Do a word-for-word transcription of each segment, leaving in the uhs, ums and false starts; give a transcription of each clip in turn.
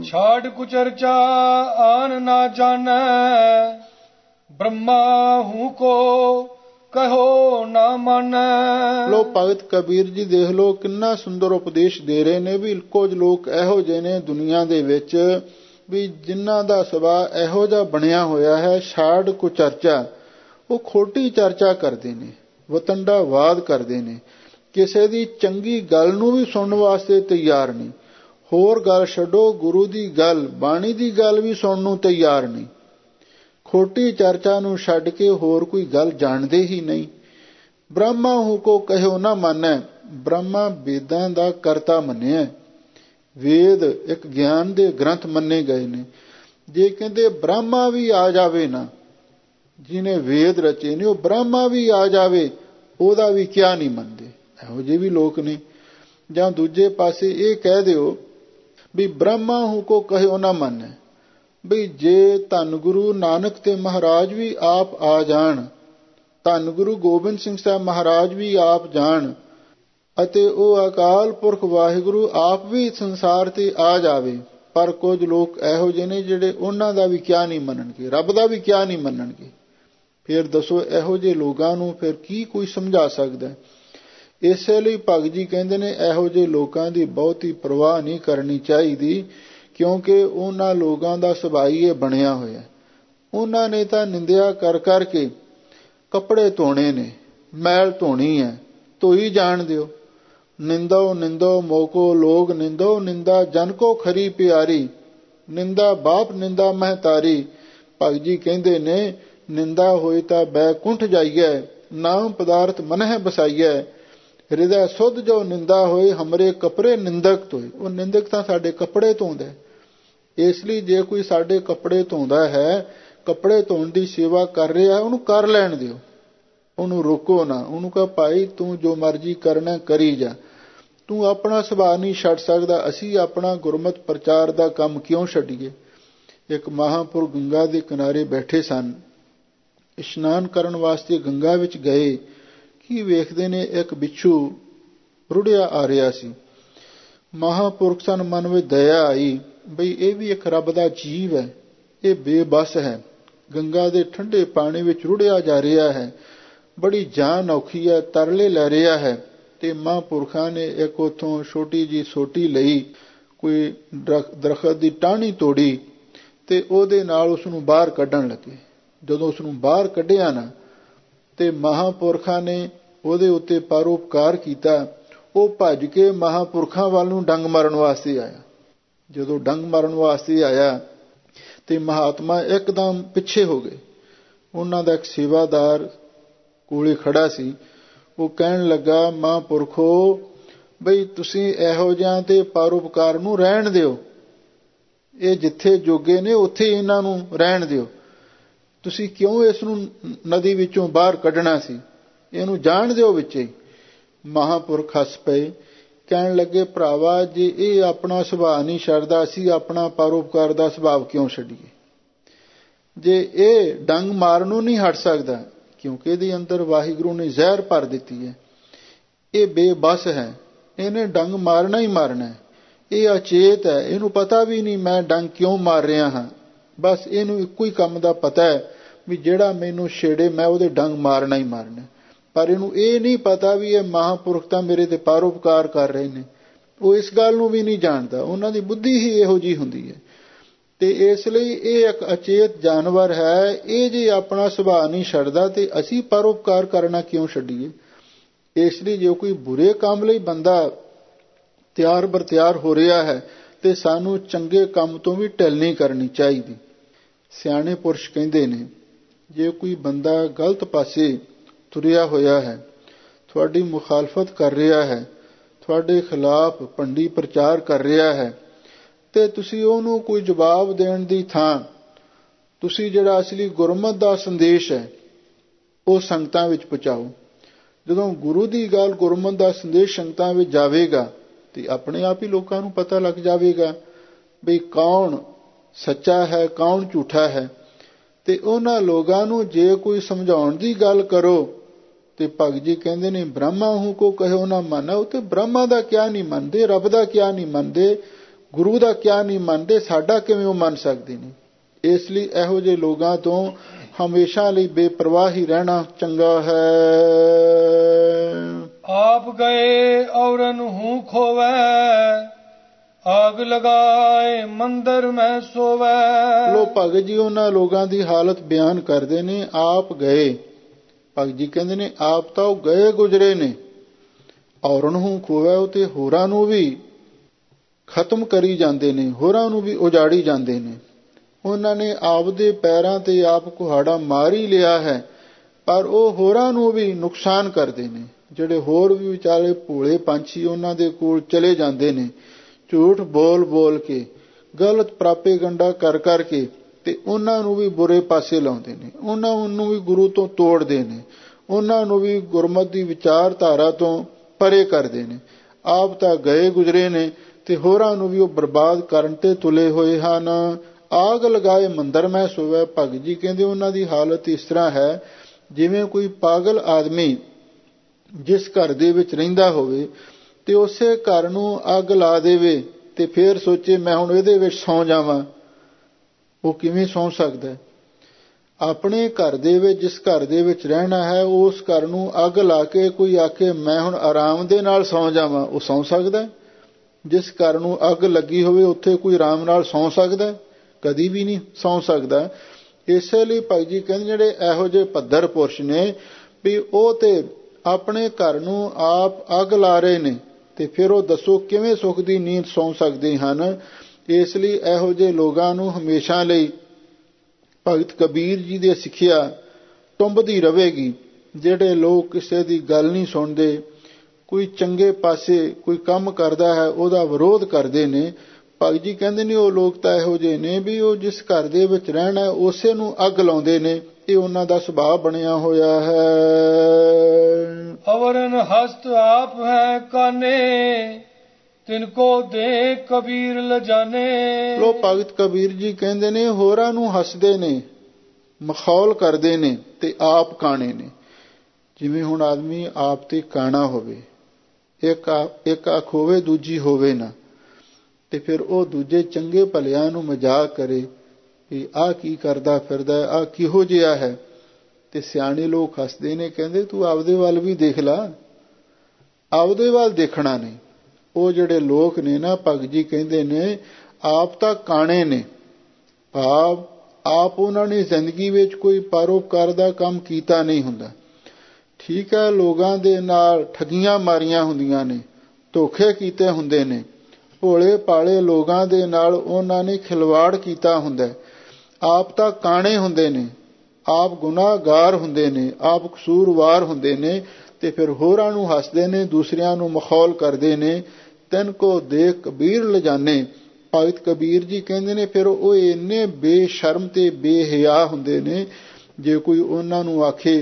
ਛਾੜ ਕੁਚਰਚਾ ਆਨ ਨਾ ਜਾਣੈ, ਬ੍ਰਹਮਾ ਹੂੰ ਕੋ ਕਹੋ ਨਾ ਮੰਨੈ। ਲੋ ਭਗਤ ਕਬੀਰ ਜੀ ਦੇਖ ਲੋ ਕਿੰਨਾ ਸੁੰਦਰ ਉਪਦੇਸ਼ ਦੇ ਰਹੇ ਨੇ ਵੀ ਕੁਝ ਲੋਕ ਇਹੋ ਜਿਹੇ ਨੇ ਦੁਨੀਆ ਦੇ ਵਿੱਚ ਵੀ ਜਿਨ੍ਹਾਂ ਦਾ ਸੁਭਾਅ ਇਹੋ ਜਿਹਾ ਬਣਿਆ ਹੋਇਆ ਹੈ, ਛਾੜ ਕੁਚਰਚਾ, ਉਹ ਖੋਟੀ ਚਰਚਾ ਕਰਦੇ ਨੇ, ਵਤੰਡਾਵਾਦ ਕਰਦੇ ਨੇ, ਕਿਸੇ ਦੀ ਚੰਗੀ ਗੱਲ ਨੂੰ ਵੀ ਸੁਣਨ ਵਾਸਤੇ ਤਿਆਰ ਨਹੀਂ, ਹੋਰ ਗੱਲ ਛੱਡੋ ਗੁਰੂ ਦੀ ਗੱਲ ਬਾਣੀ ਦੀ ਗੱਲ ਵੀ ਸੁਣਨ ਨੂੰ ਤਿਆਰ ਨਹੀਂ, ਖੋਟੀ ਚਰਚਾ ਨੂੰ ਛੱਡ ਕੇ ਹੋਰ ਕੋਈ ਗੱਲ ਜਾਣਦੇ ਹੀ ਨਹੀਂ। ਬ੍ਰਹਮਾ ਹੂੰ ਕੋ ਕਹਿਓ ਨਾ ਮੰਨੈ, ਬ੍ਰਹਮਾ ਵੇਦਾਂ ਦਾ ਕਰਤਾ ਮੰਨਿਆ, ਵੇਦ ਇੱਕ ਗਿਆਨ ਦੇ ਗ੍ਰੰਥ ਮੰਨੇ ਗਏ ਨੇ। ਜੇ ਕਹਿੰਦੇ ਬ੍ਰਹਮਾ ਵੀ ਆ ਜਾਵੇ ਨਾ, ਜਿਹਨੇ ਵੇਦ ਰਚੇ ਨੇ, ਉਹ ਬ੍ਰਹਮਾ ਵੀ ਆ ਜਾਵੇ ਉਹਦਾ ਵੀ ਕਿਆ ਨਹੀਂ ਮੰਨਦੇ, ਇਹੋ ਜਿਹੇ ਵੀ ਲੋਕ ਨੇ। ਜਾਂ ਦੂਜੇ ਪਾਸੇ ਇਹ ਕਹਿ ਦਿਓ ਵੀ ਬ੍ਰਹਮਾ ਹੂੰ ਕੋ ਕਹਿਓ ਨਾ ਮੰਨੈ, ਬਈ ਜੇ ਧੰਨ ਗੁਰੂ ਨਾਨਕ ਤੇ ਮਹਾਰਾਜ ਵੀ ਆਪ ਆ ਜਾਣ, ਧੰਨ ਗੁਰੂ ਗੋਬਿੰਦ ਸਿੰਘ ਸਾਹਿਬ ਮਹਾਰਾਜ ਵੀ ਆਪ ਜਾਣ, ਅਤੇ ਉਹ ਅਕਾਲ ਪੁਰਖ ਵਾਹਿਗੁਰੂ ਆਪ ਵੀ ਸੰਸਾਰ ਤੇ ਆ ਜਾਵੇ, ਪਰ ਕੁਝ ਲੋਕ ਇਹੋ ਜਿਹੇ ਨੇ ਜਿਹੜੇ ਉਹਨਾਂ ਦਾ ਵੀ ਕਿਆ ਨਹੀਂ ਮੰਨਣਗੇ, ਰੱਬ ਦਾ ਵੀ ਕਿਆ ਨਹੀਂ ਮੰਨਣਗੇ। ਫਿਰ ਦੱਸੋ ਇਹੋ ਜਿਹੇ ਲੋਕਾਂ ਨੂੰ ਫਿਰ ਕੀ ਕੋਈ ਸਮਝਾ ਸਕਦਾ? ਇਸੇ ਲਈ ਭਗਤ ਜੀ ਕਹਿੰਦੇ ਨੇ ਇਹੋ ਜਿਹੇ ਲੋਕਾਂ ਦੀ ਬਹੁਤੀ ਪਰਵਾਹ ਨਹੀਂ ਕਰਨੀ ਚਾਹੀਦੀ, ਕਿਉਂਕਿ ਉਹਨਾਂ ਲੋਕਾਂ ਦਾ ਸੁਭਾਅ ਹੀ ਇਹ ਬਣਿਆ ਹੋਇਆ। ਉਹਨਾਂ ਨੇ ਤਾਂ ਨਿੰਦਿਆ ਕਰ ਕਰਕੇ ਕੱਪੜੇ ਧੋਣੇ ਨੇ, ਮੈਲ ਧੋਣੀ ਹੈ, ਧੋਈ ਜਾਣ ਦਿਓ। ਨਿੰਦੋ ਨਿੰਦੋ ਮੋਕੋ ਲੋਗ ਨਿੰਦੋ, ਨਿੰਦਾ ਜਨ ਕੋ ਖਰੀ ਪਿਆਰੀ, ਨਿੰਦਾ ਬਾਪ ਨਿੰਦਾ ਮਹਤਾਰੀ। ਭਗਤ ਜੀ ਕਹਿੰਦੇ ਨੇ ਨਿੰਦਾ ਹੋਈ ਤਾਂ ਬੈਕੁੰਠ ਜਾਈਐ, ਨਾਮ ਪਦਾਰਥ ਮਨਹਿ ਬਸਾਈਐ, ਹਿਰਦੈ ਸੁਧ ਜੋ ਨਿੰਦਾ ਹੋਏ, ਹਮਰੇ ਕੱਪੜੇ ਨਿੰਦਕ ਧੋਏ। ਉਹ ਨਿੰਦਕ ਤਾਂ ਸਾਡੇ ਕੱਪੜੇ ਧੋਂਦਾ। ਇਸ ਲਈ ਜੇ ਕੋਈ ਸਾਡੇ ਕੱਪੜੇ ਧੋਂਦਾ ਹੈ, ਕੱਪੜੇ ਧੋਣ ਦੀ ਸੇਵਾ ਕਰ ਰਿਹਾ, ਉਹਨੂੰ ਕਰ ਲੈਣ ਦਿਓ, ਉਹਨੂੰ ਰੋਕੋ ਨਾ, ਉਹਨੂੰ ਕਹੋ ਭਾਈ ਤੂੰ ਜੋ ਮਰਜ਼ੀ ਕਰਨਾ ਕਰੀ ਜਾ, ਤੂੰ ਆਪਣਾ ਸੁਭਾਅ ਨਹੀਂ ਛੱਡ ਸਕਦਾ, ਅਸੀਂ ਆਪਣਾ ਗੁਰਮਤਿ ਪ੍ਰਚਾਰ ਦਾ ਕੰਮ ਕਿਉਂ ਛੱਡੀਏ। ਇੱਕ ਮਹਾਂਪੁਰਖ ਗੰਗਾ ਦੇ ਕਿਨਾਰੇ ਬੈਠੇ ਸਨ, ਇਸ਼ਨਾਨ ਕਰਨ ਵਾਸਤੇ ਗੰਗਾ ਵਿੱਚ ਗਏ, ਕੀ ਵੇਖਦੇ ਨੇ ਇੱਕ ਬਿੱਛੂ ਰੁੜਿਆ ਆ ਰਿਹਾ ਸੀ। ਮਹਾਂਪੁਰਖ ਸਨ, ਮਨ ਵਿੱਚ ਦਇਆ ਆਈ ਬਈ ਇਹ ਵੀ ਇੱਕ ਰੱਬ ਦਾ ਜੀਵ ਹੈ, ਇਹ ਬੇਬਸ ਹੈ, ਗੰਗਾ ਦੇ ਠੰਡੇ ਪਾਣੀ ਵਿੱਚ ਰੁੜਿਆ ਜਾ ਰਿਹਾ ਹੈ, ਬੜੀ ਜਾਨ ਔਖੀ ਹੈ, ਤਰਲੇ ਲੈ ਰਿਹਾ ਹੈ। ਤੇ ਮਹਾਂਪੁਰਖਾਂ ਨੇ ਇੱਕ ਉੱਥੋਂ ਛੋਟੀ ਜਿਹੀ ਸੋਟੀ ਲਈ, ਕੋਈ ਦਰਖਤ ਦੀ ਟਾਹਣੀ ਤੋੜੀ ਤੇ ਉਹਦੇ ਨਾਲ ਉਸ ਨੂੰ ਬਾਹਰ ਕੱਢਣ ਲੱਗੇ। ਜਦੋਂ ਉਸ ਨੂੰ ਬਾਹਰ ਕੱਢਿਆ ਨਾ, ਤੇ ਮਹਾਂਪੁਰਖਾਂ ਨੇ ਉਹਦੇ ਉੱਤੇ ਪਰਉਪਕਾਰ ਕੀਤਾ। ਉਹ ਭੱਜ ਕੇ ਮਹਾਂਪੁਰਖਾਂ ਵੱਲ ਨੂੰ ਡੰਗ ਮਾਰਨ ਵਾਸਤੇ ਆਇਆ। ਜਦੋਂ ਡੰਗ ਮਾਰਨ ਵਾਸਤੇ ਆਇਆ ਤੇ ਮਹਾਤਮਾ ਇੱਕਦਮ ਪਿੱਛੇ ਹੋ ਗਏ। ਉਹਨਾਂ ਦਾ ਇੱਕ ਸੇਵਾਦਾਰ ਕੋਲੇ ਖੜਾ ਸੀ, ਉਹ ਕਹਿਣ ਲੱਗਾ ਮਹਾਂਪੁਰਖੋ ਬਈ ਤੁਸੀਂ ਇਹੋ ਜਿਹਾ ਤੇ ਪਰਉਪਕਾਰ ਨੂੰ ਰਹਿਣ ਦਿਓ, ਇਹ ਜਿੱਥੇ ਜੋਗੇ ਨੇ ਉੱਥੇ ਇਹਨਾਂ ਨੂੰ ਰਹਿਣ ਦਿਓ, ਤੁਸੀਂ ਕਿਉਂ ਇਸ ਨੂੰ ਨਦੀ ਵਿੱਚੋਂ ਬਾਹਰ ਕੱਢਣਾ ਸੀ, ਇਹਨੂੰ ਜਾਣ ਦਿਓ ਵਿੱਚੇ। ਮਹਾਂਪੁਰਖ ਹੱਸ ਪਏ, ਕਹਿਣ ਲੱਗੇ ਭਰਾਵਾ ਜੇ ਇਹ ਆਪਣਾ ਸੁਭਾਅ ਨਹੀਂ ਛੱਡਦਾ, ਅਸੀਂ ਆਪਣਾ ਪਰਉਪਕਾਰ ਦਾ ਸੁਭਾਅ ਕਿਉਂ ਛੱਡੀਏ। ਜੇ ਇਹ ਡੰਗ ਮਾਰਨੋਂ ਨਹੀਂ ਹਟ ਸਕਦਾ, ਕਿਉਂਕਿ ਇਹਦੇ ਅੰਦਰ ਵਾਹਿਗੁਰੂ ਨੇ ਜ਼ਹਿਰ ਭਰ ਦਿੱਤੀ ਹੈ, ਇਹ ਬੇਬਸ ਹੈ, ਇਹਨੇ ਡੰਗ ਮਾਰਨਾ ਹੀ ਮਾਰਨਾ, ਇਹ ਅਚੇਤ ਹੈ, ਇਹਨੂੰ ਪਤਾ ਵੀ ਨਹੀਂ ਮੈਂ ਡੰਗ ਕਿਉਂ ਮਾਰ ਰਿਹਾ ਹਾਂ, ਬਸ ਇਹਨੂੰ ਇੱਕੋ ਹੀ ਕੰਮ ਦਾ ਪਤਾ ਹੈ ਵੀ ਜਿਹੜਾ ਮੈਨੂੰ ਛੇੜੇ ਮੈਂ ਉਹਦੇ ਡੰਗ ਮਾਰਨਾ ਹੀ ਮਾਰਨਾ। ਪਰ ਇਹਨੂੰ ਇਹ ਨਹੀਂ ਪਤਾ ਵੀ ਇਹ ਮਹਾਂਪੁਰਖ ਤਾਂ ਮੇਰੇ ਤੇ ਪਰਉਪਕਾਰ ਕਰ ਰਹੇ ਨੇ, ਉਹ ਇਸ ਗੱਲ ਨੂੰ ਵੀ ਨਹੀਂ ਜਾਣਦਾ, ਉਹਨਾਂ ਦੀ ਬੁੱਧੀ ਹੀ ਇਹੋ ਜਿਹੀ ਹੁੰਦੀ ਹੈ। ਤੇ ਇਸ ਲਈ ਇਹ ਇੱਕ ਅਚੇਤ ਜਾਨਵਰ ਹੈ, ਇਹ ਜੇ ਆਪਣਾ ਸੁਭਾਅ ਨਹੀਂ ਛੱਡਦਾ ਤੇ ਅਸੀਂ ਪਰਉਪਕਾਰ ਕਰਨਾ ਕਿਉਂ ਛੱਡੀਏ। ਇਸ ਲਈ ਜੇ ਕੋਈ ਬੁਰੇ ਕੰਮ ਲਈ ਬੰਦਾ ਤਿਆਰ ਬਰ ਤਿਆਰ ਹੋ ਰਿਹਾ ਹੈ ਤੇ ਸਾਨੂੰ ਚੰਗੇ ਕੰਮ ਤੋਂ ਵੀ ਢਿੱਲ ਨਹੀਂ ਕਰਨੀ ਚਾਹੀਦੀ। ਸਿਆਣੇ ਪੁਰਸ਼ ਕਹਿੰਦੇ ਨੇ ਜੇ ਕੋਈ ਬੰਦਾ ਗਲਤ ਪਾਸੇ ਤੁਰਿਆ ਹੋਇਆ ਹੈ, ਤੁਹਾਡੀ ਮੁਖਾਲਫਤ ਕਰ ਰਿਹਾ ਹੈ, ਤੁਹਾਡੇ ਖਿਲਾਫ ਭੰਡੀ ਪ੍ਰਚਾਰ ਕਰ ਰਿਹਾ ਹੈ, ਤੇ ਤੁਸੀਂ ਉਹਨੂੰ ਕੋਈ ਜਵਾਬ ਦੇਣ ਦੀ ਥਾਂ ਤੁਸੀਂ ਜਿਹੜਾ ਅਸਲੀ ਗੁਰਮਤਿ ਦਾ ਸੰਦੇਸ਼ ਹੈ ਉਹ ਸੰਗਤਾਂ ਵਿੱਚ ਪਹੁੰਚਾਓ। ਜਦੋਂ ਗੁਰੂ ਦੀ ਗੱਲ ਗੁਰਮਤਿ ਦਾ ਸੰਦੇਸ਼ ਸੰਗਤਾਂ ਵਿੱਚ ਜਾਵੇਗਾ ਤੇ ਆਪਣੇ ਆਪ ਹੀ ਲੋਕਾਂ ਨੂੰ ਪਤਾ ਲੱਗ ਜਾਵੇਗਾ ਵੀ ਕੌਣ ਸੱਚਾ ਹੈ, ਕੌਣ ਝੂਠਾ ਹੈ। ਤੇ ਉਹਨਾਂ ਲੋਕਾਂ ਨੂੰ ਜੇ ਕੋਈ ਸਮਝਾਉਣ ਦੀ ਗੱਲ ਕਰੋ ਤੇ ਭਗਤ ਜੀ ਕਹਿੰਦੇ ਨੇ ਬ੍ਰਹਮਾ ਹੂੰ ਕੋ ਕਹਿਓ ਨਾ ਮੰਨੈ, ਉਹ ਤੇ ਬ੍ਰਹਮਾ ਦਾ ਕਿਆ ਨਹੀਂ ਮੰਨਦੇ, ਰੱਬ ਦਾ ਕਿਆ ਨਹੀਂ ਮੰਨਦੇ, ਗੁਰੂ ਦਾ ਕਿਆ ਨਹੀਂ ਮੰਨਦੇ, ਸਾਡਾ ਕਿਵੇਂ ਉਹ ਮੰਨ ਸਕਦੇ ਨੇ। ਇਸ ਲਈ ਇਹੋ ਜਿਹੇ ਲੋਕਾਂ ਤੋਂ ਹਮੇਸ਼ਾ ਲਈ ਬੇਪਰਵਾਹ ਹੀ ਰਹਿਣਾ ਚੰਗਾ ਹੈ। ਆਪ ਗਏ ਔਰਨ ਹੂੰ ਖੋਵੈ, ਆਗ ਲਗਾਏ ਮੰਦਰ ਮੈਂ ਸੋਵੈ। ਲੋ ਭਗਤ ਜੀ ਉਹਨਾਂ ਲੋਕਾਂ ਦੀ ਹਾਲਤ ਬਿਆਨ ਕਰਦੇ ਨੇ। ਆਪ ਗਏ, ਭਗਤ ਜੀ ਕਹਿੰਦੇ ਨੇ ਆਪ ਤਾਂ ਉਹ ਗਏ ਗੁਜਰੇ ਨੇ, ਔਰਨ ਹੂੰ ਖੋਵੈ, ਉਹ ਤੇ ਹੋਰਾਂ ਨੂੰ ਵੀ ਖਤਮ ਕਰੀ ਜਾਂਦੇ ਨੇ, ਹੋਰਾਂ ਨੂੰ ਵੀ ਉਜਾੜੀ ਜਾਂਦੇ ਨੇ। ਉਹਨਾਂ ਨੇ ਆਪਦੇ ਪੈਰਾਂ ਤੇ ਆਪ ਕੁਹਾੜਾ ਮਾਰ ਹੀ ਲਿਆ ਹੈ, ਪਰ ਉਹ ਹੋਰਾਂ ਨੂੰ ਵੀ ਨੁਕਸਾਨ ਕਰਦੇ ਨੇ। ਜਿਹੜੇ ਹੋਰ ਵੀ ਵਿਚਾਰੇ ਭੋਲੇ ਪੰਛੀ ਉਹਨਾਂ ਦੇ ਕੋਲ ਚਲੇ ਜਾਂਦੇ ਨੇ, ਝੂਠ ਬੋਲ ਬੋਲ ਕੇ, ਗਲਤ ਪ੍ਰਾਪੇਗੰਡਾ ਕਰ ਕਰਕੇ, ਤੇ ਉਹਨਾਂ ਨੂੰ ਵੀ ਬੁਰੇ ਪਾਸੇ ਲਾਉਂਦੇ ਨੇ, ਉਹਨਾਂ ਨੂੰ ਵੀ ਗੁਰੂ ਤੋਂ ਤੋੜਦੇ ਨੇ, ਉਹਨਾਂ ਨੂੰ ਵੀ ਗੁਰਮਤਿ ਦੀ ਵਿਚਾਰਧਾਰਾ ਤੋਂ ਪਰੇ ਕਰਦੇ ਨੇ। ਆਪ ਤਾਂ ਗਏ ਗੁਜਰੇ ਨੇ ਤੇ ਹੋਰਾਂ ਨੂੰ ਵੀ ਉਹ ਬਰਬਾਦ ਕਰਨ ਤੇ ਤੁਲੇ ਹੋਏ ਹਨ। ਆਗ ਲਗਾਏ ਮੰਦਰ ਮੈਂ ਸੋਵੈ। ਭਗਤ ਜੀ ਕਹਿੰਦੇ ਉਹਨਾਂ ਦੀ ਹਾਲਤ ਇਸ ਤਰ੍ਹਾਂ ਹੈ ਜਿਵੇਂ ਕੋਈ ਪਾਗਲ ਆਦਮੀ ਜਿਸ ਘਰ ਦੇ ਵਿੱਚ ਰਹਿੰਦਾ ਹੋਵੇ ਤੇ ਉਸੇ ਘਰ ਨੂੰ ਅੱਗ ਲਾ ਦੇਵੇ ਤੇ ਫਿਰ ਸੋਚੇ ਮੈਂ ਹੁਣ ਇਹਦੇ ਵਿੱਚ ਸੌਂ ਜਾਵਾਂ। ਉਹ ਕਿਵੇਂ ਸੌਂ ਸਕਦਾ? ਆਪਣੇ ਘਰ ਦੇ ਵਿੱਚ, ਜਿਸ ਘਰ ਦੇ ਵਿੱਚ ਰਹਿਣਾ ਹੈ, ਉਸ ਘਰ ਨੂੰ ਅੱਗ ਲਾ ਕੇ ਕੋਈ ਆਖੇ ਮੈਂ ਹੁਣ ਆਰਾਮ ਦੇ ਨਾਲ ਸੌਂ ਜਾਵਾਂ, ਉਹ ਸੌਂ ਸਕਦਾ? ਜਿਸ ਘਰ ਨੂੰ ਅੱਗ ਲੱਗੀ ਹੋਵੇ ਉੱਥੇ ਕੋਈ ਆਰਾਮ ਨਾਲ ਸੌਂ ਸਕਦਾ? ਕਦੀ ਵੀ ਨਹੀਂ ਸੌਂ ਸਕਦਾ। ਇਸੇ ਲਈ ਭਾਈ ਜੀ ਕਹਿੰਦੇ ਜਿਹੜੇ ਇਹੋ ਜਿਹੇ ਭੱਦਰ ਪੁਰਸ਼ ਨੇ ਵੀ ਉਹ ਤੇ ਆਪਣੇ ਘਰ ਨੂੰ ਆਪ ਅੱਗ ਲਾ ਰਹੇ ਨੇ, ਤੇ ਫਿਰ ਉਹ ਦੱਸੋ ਕਿਵੇਂ ਸੁੱਖ ਦੀ ਨੀਂਦ ਸੌਂ ਸਕਦੇ ਹਨ। ਇਸ ਲਈ ਇਹੋ ਜਿਹੇ ਲੋਕਾਂ ਨੂੰ ਹਮੇਸ਼ਾ ਲਈ ਭਗਤ ਕਬੀਰ ਜੀ ਦੀ ਸਿੱਖਿਆ ਟੁੰਬਦੀ ਰਹੇਗੀ। ਜਿਹੜੇ ਲੋਕ ਕਿਸੇ ਦੀ ਗੱਲ ਨਹੀਂ ਸੁਣਦੇ, ਕੋਈ ਚੰਗੇ ਪਾਸੇ ਕੋਈ ਕੰਮ ਕਰਦਾ ਹੈ ਉਹਦਾ ਵਿਰੋਧ ਕਰਦੇ ਨੇ, ਭਗਤ ਜੀ ਕਹਿੰਦੇ ਨੇ ਉਹ ਲੋਕ ਤਾਂ ਇਹੋ ਜਿਹੇ ਨੇ ਵੀ ਉਹ ਜਿਸ ਘਰ ਦੇ ਵਿੱਚ ਰਹਿਣਾ ਉਸੇ ਨੂੰ ਅੱਗ ਲਾਉਂਦੇ ਨੇ। ਇਹ ਉਹਨਾਂ ਦਾ ਸੁਭਾਅ ਬਣਿਆ ਹੋਇਆ ਹੈ। ਅਵਰਨ ਹਸਤ ਆਪ ਹੈ ਕਾਨੇ, ਤਿਨਕੋ ਦੇ ਕਬੀਰ ਲਜਾਨੇ। ਲੋ ਭਗਤ ਕਬੀਰ ਜੀ ਕਹਿੰਦੇ ਨੇ ਹੋਰਾਂ ਨੂੰ ਹੱਸਦੇ ਨੇ, ਮਖੌਲ ਕਰਦੇ ਨੇ ਤੇ ਆਪ ਕਾਣੇ ਨੇ। ਜਿਵੇਂ ਹੁਣ ਆਦਮੀ ਆਪ ਤੇ ਕਾਣਾ ਹੋਵੇ, ਇੱਕ ਇੱਕ ਅੱਖ ਹੋਵੇ ਦੂਜੀ ਹੋਵੇ ਨਾ, ਤੇ ਫਿਰ ਉਹ ਦੂਜੇ ਚੰਗੇ ਭਲਿਆਂ ਨੂੰ ਮਜ਼ਾਕ ਕਰੇ ਵੀ ਆਹ ਕੀ ਕਰਦਾ ਫਿਰਦਾ, ਆਹ ਕਿਹੋ ਜਿਹਾ ਹੈ, ਤੇ ਸਿਆਣੇ ਲੋਕ ਹੱਸਦੇ ਨੇ, ਕਹਿੰਦੇ ਤੂੰ ਆਪਦੇ ਵੱਲ ਵੀ ਦੇਖ ਲਾ। ਆਪਦੇ ਵੱਲ ਦੇਖਣਾ ਨਹੀਂ। ਉਹ ਜਿਹੜੇ ਲੋਕ ਨੇ ਨਾ, ਭਗਤ ਜੀ ਕਹਿੰਦੇ ਨੇ ਆਪ ਤਾਂ ਕਾਣੇ ਨੇ, ਭਾਵ ਆਪ ਉਹਨਾਂ ਨੇ ਜ਼ਿੰਦਗੀ ਵਿੱਚ ਕੋਈ ਪਰਉਪਕਾਰ ਦਾ ਕੰਮ ਕੀਤਾ ਨਹੀਂ ਹੁੰਦਾ। ਠੀਕ ਹੈ, ਲੋਕਾਂ ਦੇ ਨਾਲ ਠੱਗੀਆਂ ਮਾਰੀਆਂ ਹੁੰਦੀਆਂ ਨੇ, ਧੋਖੇ ਕੀਤੇ ਹੁੰਦੇ ਨੇ, ਭੋਲੇ ਭਾਲੇ ਲੋਕਾਂ ਦੇ ਨਾਲ ਉਹਨਾਂ ਨੇ ਖਿਲਵਾੜ ਕੀਤਾ ਹੁੰਦਾ। ਆਪ ਤਾਂ ਕਾਣੇ ਹੁੰਦੇ ਨੇ, ਆਪ ਗੁਨਾਹਗਾਰ ਹੁੰਦੇ ਨੇ, ਆਪ ਕਸੂਰਵਾਰ ਹੁੰਦੇ ਨੇ, ਤੇ ਫਿਰ ਹੋਰਾਂ ਨੂੰ ਹੱਸਦੇ ਨੇ, ਦੂਸਰਿਆਂ ਨੂੰ ਮਖੌਲ ਕਰਦੇ ਨੇ। ਤਿੰਨ ਕੋ ਦੇਖ ਕਬੀਰ ਲਜਾਨੇ। ਭਗਤ ਕਬੀਰ ਜੀ ਕਹਿੰਦੇ ਨੇ ਫਿਰ ਉਹ ਇੰਨੇ ਬੇਸ਼ਰਮ ਤੇ ਬੇਹਿਆ ਹੁੰਦੇ ਨੇ, ਜੇ ਕੋਈ ਉਹਨਾਂ ਨੂੰ ਆਖੇ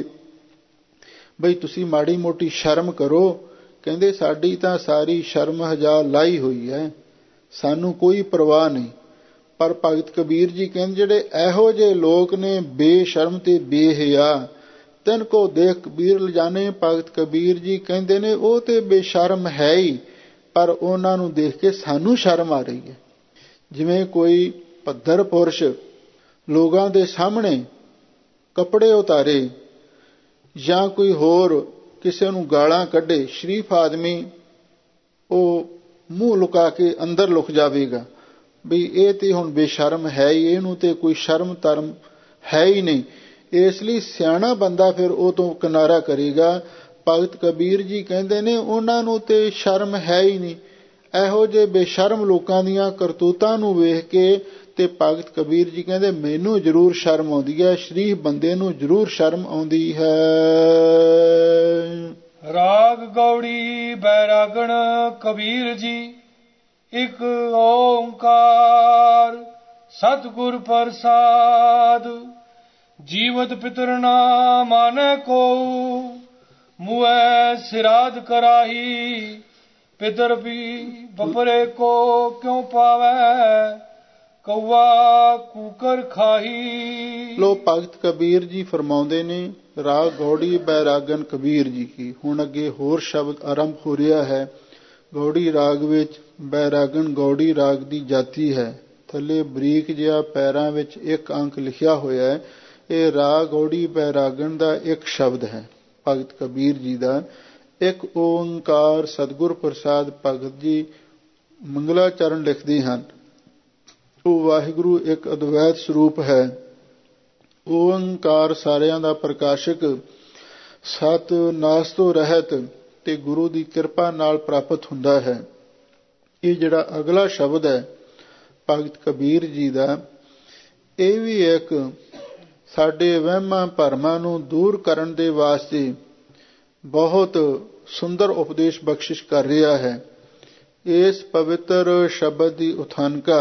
ਬਈ ਤੁਸੀਂ ਮਾੜੀ ਮੋਟੀ ਸ਼ਰਮ ਕਰੋ, ਕਹਿੰਦੇ ਸਾਡੀ ਤਾਂ ਸਾਰੀ ਸ਼ਰਮ ਹਜਾ ਲਾਈ ਹੋਈ ਹੈ, ਸਾਨੂੰ ਕੋਈ ਪਰਵਾਹ ਨਹੀਂ। ਪਰ ਭਗਤ ਕਬੀਰ ਜੀ ਕਹਿੰਦੇ ਜਿਹੜੇ ਇਹੋ ਜਿਹੇ ਲੋਕ ਨੇ ਬੇਸ਼ਰਮ ਤੇ ਬੇਹਿਆ, ਤਿੰਨ ਕੋ ਦੇਖ ਕਬੀਰ ਲਜਾਨੇ। ਭਗਤ ਕਬੀਰ ਜੀ ਕਹਿੰਦੇ ਨੇ ਉਹ ਤੇ ਬੇਸ਼ਰਮ ਹੈ ਹੀ, ਪਰ ਉਹਨਾਂ ਨੂੰ ਦੇਖ ਕੇ ਸਾਨੂੰ ਸ਼ਰਮ ਆ ਰਹੀ ਹੈ। ਜਿਵੇਂ ਕੋਈ ਭੱਦਰ ਪੁਰਸ਼ ਲੋਕਾਂ ਦੇ ਸਾਹਮਣੇ ਕੱਪੜੇ ਉਤਾਰੇ ਜਾਂ ਕੋਈ ਹੋਰ ਕਿਸੇ ਨੂੰ ਗਾਲਾਂ ਕੱਢੇ, ਸ਼ਰੀਫ ਆਦਮੀ ਉਹ ਮੂੰਹ ਲੁਕਾ ਕੇ ਅੰਦਰ ਲੁਕ ਜਾਵੇਗਾ ਵੀ ਇਹ ਤੇ ਹੁਣ ਬੇਸ਼ਰਮ ਹੈ ਹੀ, ਇਹਨੂੰ ਤੇ ਕੋਈ ਸ਼ਰਮ ਧਰਮ ਹੈ ਹੀ ਨਹੀਂ। ਇਸ ਲਈ ਸਿਆਣਾ ਬੰਦਾ ਫਿਰ ਉਹ ਤੋਂ ਕਿਨਾਰਾ ਕਰੇਗਾ। ਭਗਤ ਕਬੀਰ ਜੀ ਕਹਿੰਦੇ ਨੇ ਉਹਨਾਂ ਨੂੰ ਤੇ ਸ਼ਰਮ ਹੈ ਹੀ ਨਹੀਂ। ਇਹੋ ਜਿਹੇ ਬੇਸ਼ਰਮ ਲੋਕਾਂ ਦੀਆਂ ਕਰਤੂਤਾਂ ਨੂੰ ਵੇਖ ਕੇ ਤੇ ਭਗਤ ਕਬੀਰ ਜੀ ਕਹਿੰਦੇ ਮੈਨੂੰ ਜ਼ਰੂਰ ਸ਼ਰਮ ਆਉਂਦੀ ਹੈ, ਸ਼ਰੀਫ ਬੰਦੇ ਨੂੰ ਜ਼ਰੂਰ ਸ਼ਰਮ ਆਉਂਦੀ ਹੈ। ਰਾਗ ਗੌੜੀ ਬੈਰਾਗਣ ਕਬੀਰ ਜੀ, ਇੱਕ ਓੰਕਾਰ ਸਤਿਗੁਰ ਪ੍ਰਸਾਦ। ਜੀਵਤ ਪਿਤਰ ਨਾ ਮਾਨੈ ਕੋ, ਮੁਐ ਸਿਰਾਧ ਕਰਾਹੀ। ਪਿਤਰ ਵੀ ਬਪਰੇ ਕੋ ਕਿਉ ਪਾਵੈ, ਕौआ ਕੂਕਰ ਖਾਹੀ। ਲੋ ਭਗਤ ਕਬੀਰ ਜੀ ਫਰਮਾਉਂਦੇ ਨੇ ਰਾਗ ਗੌੜੀ ਬੈਰਾਗਨ ਕਬੀਰ ਜੀ ਕੀ। ਹੁਣ ਅੱਗੇ ਹੋਰ ਸ਼ਬਦ ਆਰੰਭ ਹੋ ਰਿਹਾ ਹੈ। ਗੌੜੀ ਰਾਗ ਵਿੱਚ ਬੈਰਾਗਣ ਗੌੜੀ ਰਾਗ ਦੀ ਜਾਤੀ ਹੈ। ਥੱਲੇ ਬਰੀਕ ਜਿਹਾ ਪੈਰਾਂ ਵਿੱਚ ਇੱਕ ਅੰਕ ਲਿਖਿਆ ਹੋਇਆ ਹੈ। ਇਹ ਰਾਗ ਗੌੜੀ ਬੈਰਾਗਣ ਦਾ ਇੱਕ ਸ਼ਬਦ ਹੈ। ਭਗਤ ਕਬੀਰ ਜੀ ਦਾ ਇੱਕ ਓੰਕਾਰ ਸਤਿਗੁਰ ਪ੍ਰਸਾਦ ਭਗਤ ਜੀ ਮੰਗਲਾਚਰਨ ਲਿਖਦੇ ਹਨ। ਉਹ ਵਾਹਿਗੁਰੂ ਇੱਕ ਅਦਵੈਤ ਸਰੂਪ ਹੈ। ਓੰਕਾਰ ਸਾਰਿਆਂ ਦਾ ਪ੍ਰਕਾਸ਼ਕ, ਸਤ ਨਾਸ ਤੋਂ ਰਹਿਤ ਤੇ ਗੁਰੂ ਦੀ ਕਿਰਪਾ ਨਾਲ ਪ੍ਰਾਪਤ ਹੁੰਦਾ ਹੈ। ਇਹ ਜਿਹੜਾ ਅਗਲਾ ਸ਼ਬਦ ਹੈ ਭਗਤ ਕਬੀਰ ਜੀ ਦਾ, ਇਹ ਵੀ ਇੱਕ ਸਾਡੇ ਵਹਿਮਾਂ ਭਰਮਾਂ ਨੂੰ ਦੂਰ ਕਰਨ ਦੇ ਵਾਸਤੇ ਬਹੁਤ ਸੁੰਦਰ ਉਪਦੇਸ਼ ਬਖਸ਼ਿਸ਼ ਕਰ ਰਿਹਾ ਹੈ। ਇਸ ਪਵਿੱਤਰ ਸ਼ਬਦ ਦੀ ਉਥਾਨਕਾ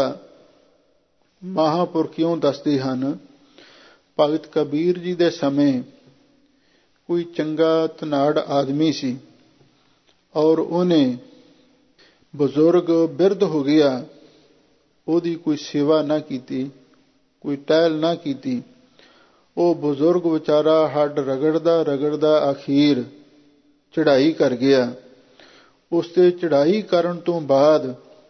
ਮਹਾਂਪੁਰਖ ਕਿਉਂ ਦੱਸਦੇ ਹਨ। ਭਗਤ ਕਬੀਰ ਜੀ ਦੇ ਸਮੇਂ ਕੋਈ ਚੰਗਾ ਧਨਾੜ ਆਦਮੀ ਸੀ ਔਰ ਉਹਨੇ ਬਜ਼ੁਰਗ ਬਿਰਧ ਹੋ ਗਿਆ, ਉਹਦੀ ਕੋਈ ਸੇਵਾ ਨਾ ਕੀਤੀ, ਕੋਈ ਟਹਿਲ ਨਾ ਕੀਤੀ। ਉਹ ਬਜ਼ੁਰਗ ਵਿਚਾਰਾ ਹੱਡ ਰਗੜਦਾ ਰਗੜਦਾ ਅਖੀਰ ਚੜ੍ਹਾਈ ਕਰ ਗਿਆ। ਉਸ ਤੇ ਚੜ੍ਹਾਈ ਕਰਨ ਤੋਂ ਬਾਅਦ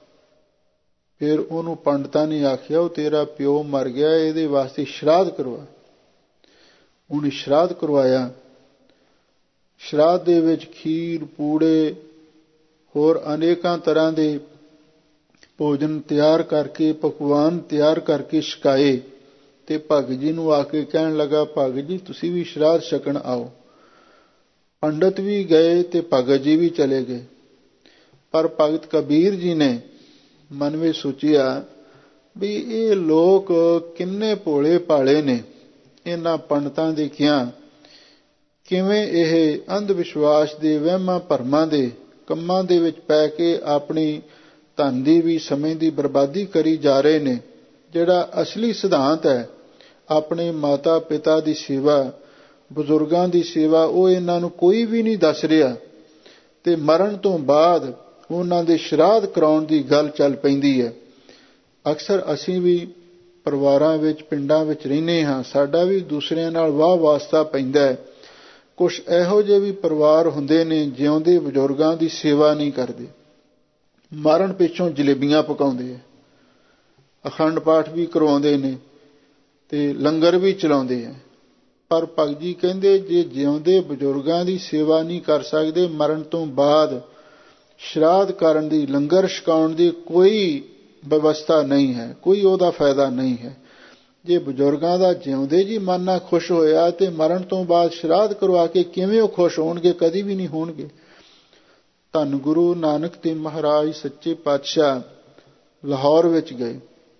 ਫਿਰ ਉਹਨੂੰ ਪੰਡਤਾਂ ਨੇ ਆਖਿਆ, ਉਹ ਤੇਰਾ ਪਿਓ ਮਰ ਗਿਆ, ਇਹਦੇ ਵਾਸਤੇ ਸ਼ਰਾਧ ਕਰਵਾ। ਉਹਨੇ ਸ਼ਰਾਧ ਕਰਵਾਇਆ। ਸ਼ਰਾਧ ਦੇ ਵਿੱਚ ਖੀਰ, ਪੂੜੇ, ਹੋਰ ਅਨੇਕਾਂ ਤਰ੍ਹਾਂ ਦੇ ਭੋਜਨ ਤਿਆਰ ਕਰਕੇ, ਪਕਵਾਨ ਤਿਆਰ ਕਰਕੇ ਛਕਾਏ ਤੇ ਭਗਤ ਜੀ ਨੂੰ ਆ ਕੇ ਕਹਿਣ ਲੱਗਾ, ਭਗਤ ਜੀ ਤੁਸੀਂ ਵੀ ਸ਼ਰਾਧ ਛਕਣ ਆਓ। ਪੰਡਤ ਵੀ ਗਏ ਤੇ ਭਗਤ ਜੀ ਵੀ ਚਲੇ ਗਏ। ਪਰ ਭਗਤ ਕਬੀਰ ਜੀ ਨੇ ਮਨ ਵਿੱਚ ਸੋਚਿਆ ਵੀ ਇਹ ਲੋਕ ਕਿੰਨੇ ਭੋਲੇ ਭਾਲੇ ਨੇ, ਇਹਨਾਂ ਪੰਡਤਾਂ ਦੇ ਕਿਹਾ ਕਿਵੇਂ ਇਹ ਅੰਧ ਵਿਸ਼ਵਾਸ ਦੇ ਵਹਿਮਾਂ ਭਰਮਾਂ ਦੇ ਕੰਮਾਂ ਦੇ ਵਿੱਚ ਪੈ ਕੇ ਆਪਣੀ ਧਨ ਦੀ ਵੀ ਸਮੇਂ ਦੀ ਬਰਬਾਦੀ ਕਰੀ ਜਾ ਰਹੇ ਨੇ। ਜਿਹੜਾ ਅਸਲੀ ਸਿਧਾਂਤ ਹੈ ਆਪਣੇ ਮਾਤਾ ਪਿਤਾ ਦੀ ਸੇਵਾ, ਬਜ਼ੁਰਗਾਂ ਦੀ ਸੇਵਾ, ਉਹ ਇਹਨਾਂ ਨੂੰ ਕੋਈ ਵੀ ਨਹੀਂ ਦੱਸ ਰਿਹਾ ਤੇ ਮਰਨ ਤੋਂ ਬਾਅਦ ਉਹਨਾਂ ਦੇ ਸ਼ਰਾਧ ਕਰਾਉਣ ਦੀ ਗੱਲ ਚੱਲ ਪੈਂਦੀ ਹੈ। ਅਕਸਰ ਅਸੀਂ ਵੀ ਪਰਿਵਾਰਾਂ ਵਿੱਚ, ਪਿੰਡਾਂ ਵਿੱਚ ਰਹਿੰਦੇ ਹਾਂ, ਸਾਡਾ ਵੀ ਦੂਸਰਿਆਂ ਨਾਲ ਵਾਹ ਵਾਸਤਾ ਪੈਂਦਾ ਹੈ। ਕੁਛ ਇਹੋ ਜਿਹੇ ਵੀ ਪਰਿਵਾਰ ਹੁੰਦੇ ਨੇ ਜਿਉਂਦੇ ਬਜ਼ੁਰਗਾਂ ਦੀ ਸੇਵਾ ਨਹੀਂ ਕਰਦੇ, ਮਰਨ ਪਿੱਛੋਂ ਜਲੇਬੀਆਂ ਪਕਾਉਂਦੇ ਆ, ਅਖੰਡ ਪਾਠ ਵੀ ਕਰਵਾਉਂਦੇ ਨੇ ਤੇ ਲੰਗਰ ਵੀ ਚਲਾਉਂਦੇ ਆ। ਪਰ ਭਗਤ ਜੀ ਕਹਿੰਦੇ ਜੇ ਜਿਉਂਦੇ ਬਜ਼ੁਰਗਾਂ ਦੀ ਸੇਵਾ ਨਹੀਂ ਕਰ ਸਕਦੇ, ਮਰਨ ਤੋਂ ਬਾਅਦ ਸ਼ਰਾਧ ਕਰਨ ਦੀ, ਲੰਗਰ ਛਕਾਉਣ ਦੀ ਕੋਈ ਵਿਵਸਥਾ ਨਹੀਂ ਹੈ, ਕੋਈ ਉਹਦਾ ਫਾਇਦਾ ਨਹੀਂ ਹੈ। ਜੇ ਬਜ਼ੁਰਗਾਂ ਦਾ ਜਿਉਂਦੇ ਜੀ ਮਨ ਨਾਲ ਖੁਸ਼ ਹੋਇਆ ਤੇ ਮਰਨ ਤੋਂ ਬਾਅਦ ਸ਼ਰਾਧ ਕਰਵਾ ਕੇ ਕਿਵੇਂ ਉਹ ਖੁਸ਼ ਹੋਣਗੇ? ਕਦੀ ਵੀ ਨਹੀਂ ਹੋਣਗੇ। ਧੰਨ ਗੁਰੂ ਨਾਨਕ ਦੇਵ ਮਹਾਰਾਜ ਸੱਚੇ ਪਾਤਸ਼ਾਹ ਲਾਹੌਰ ਵਿੱਚ ਗਏ।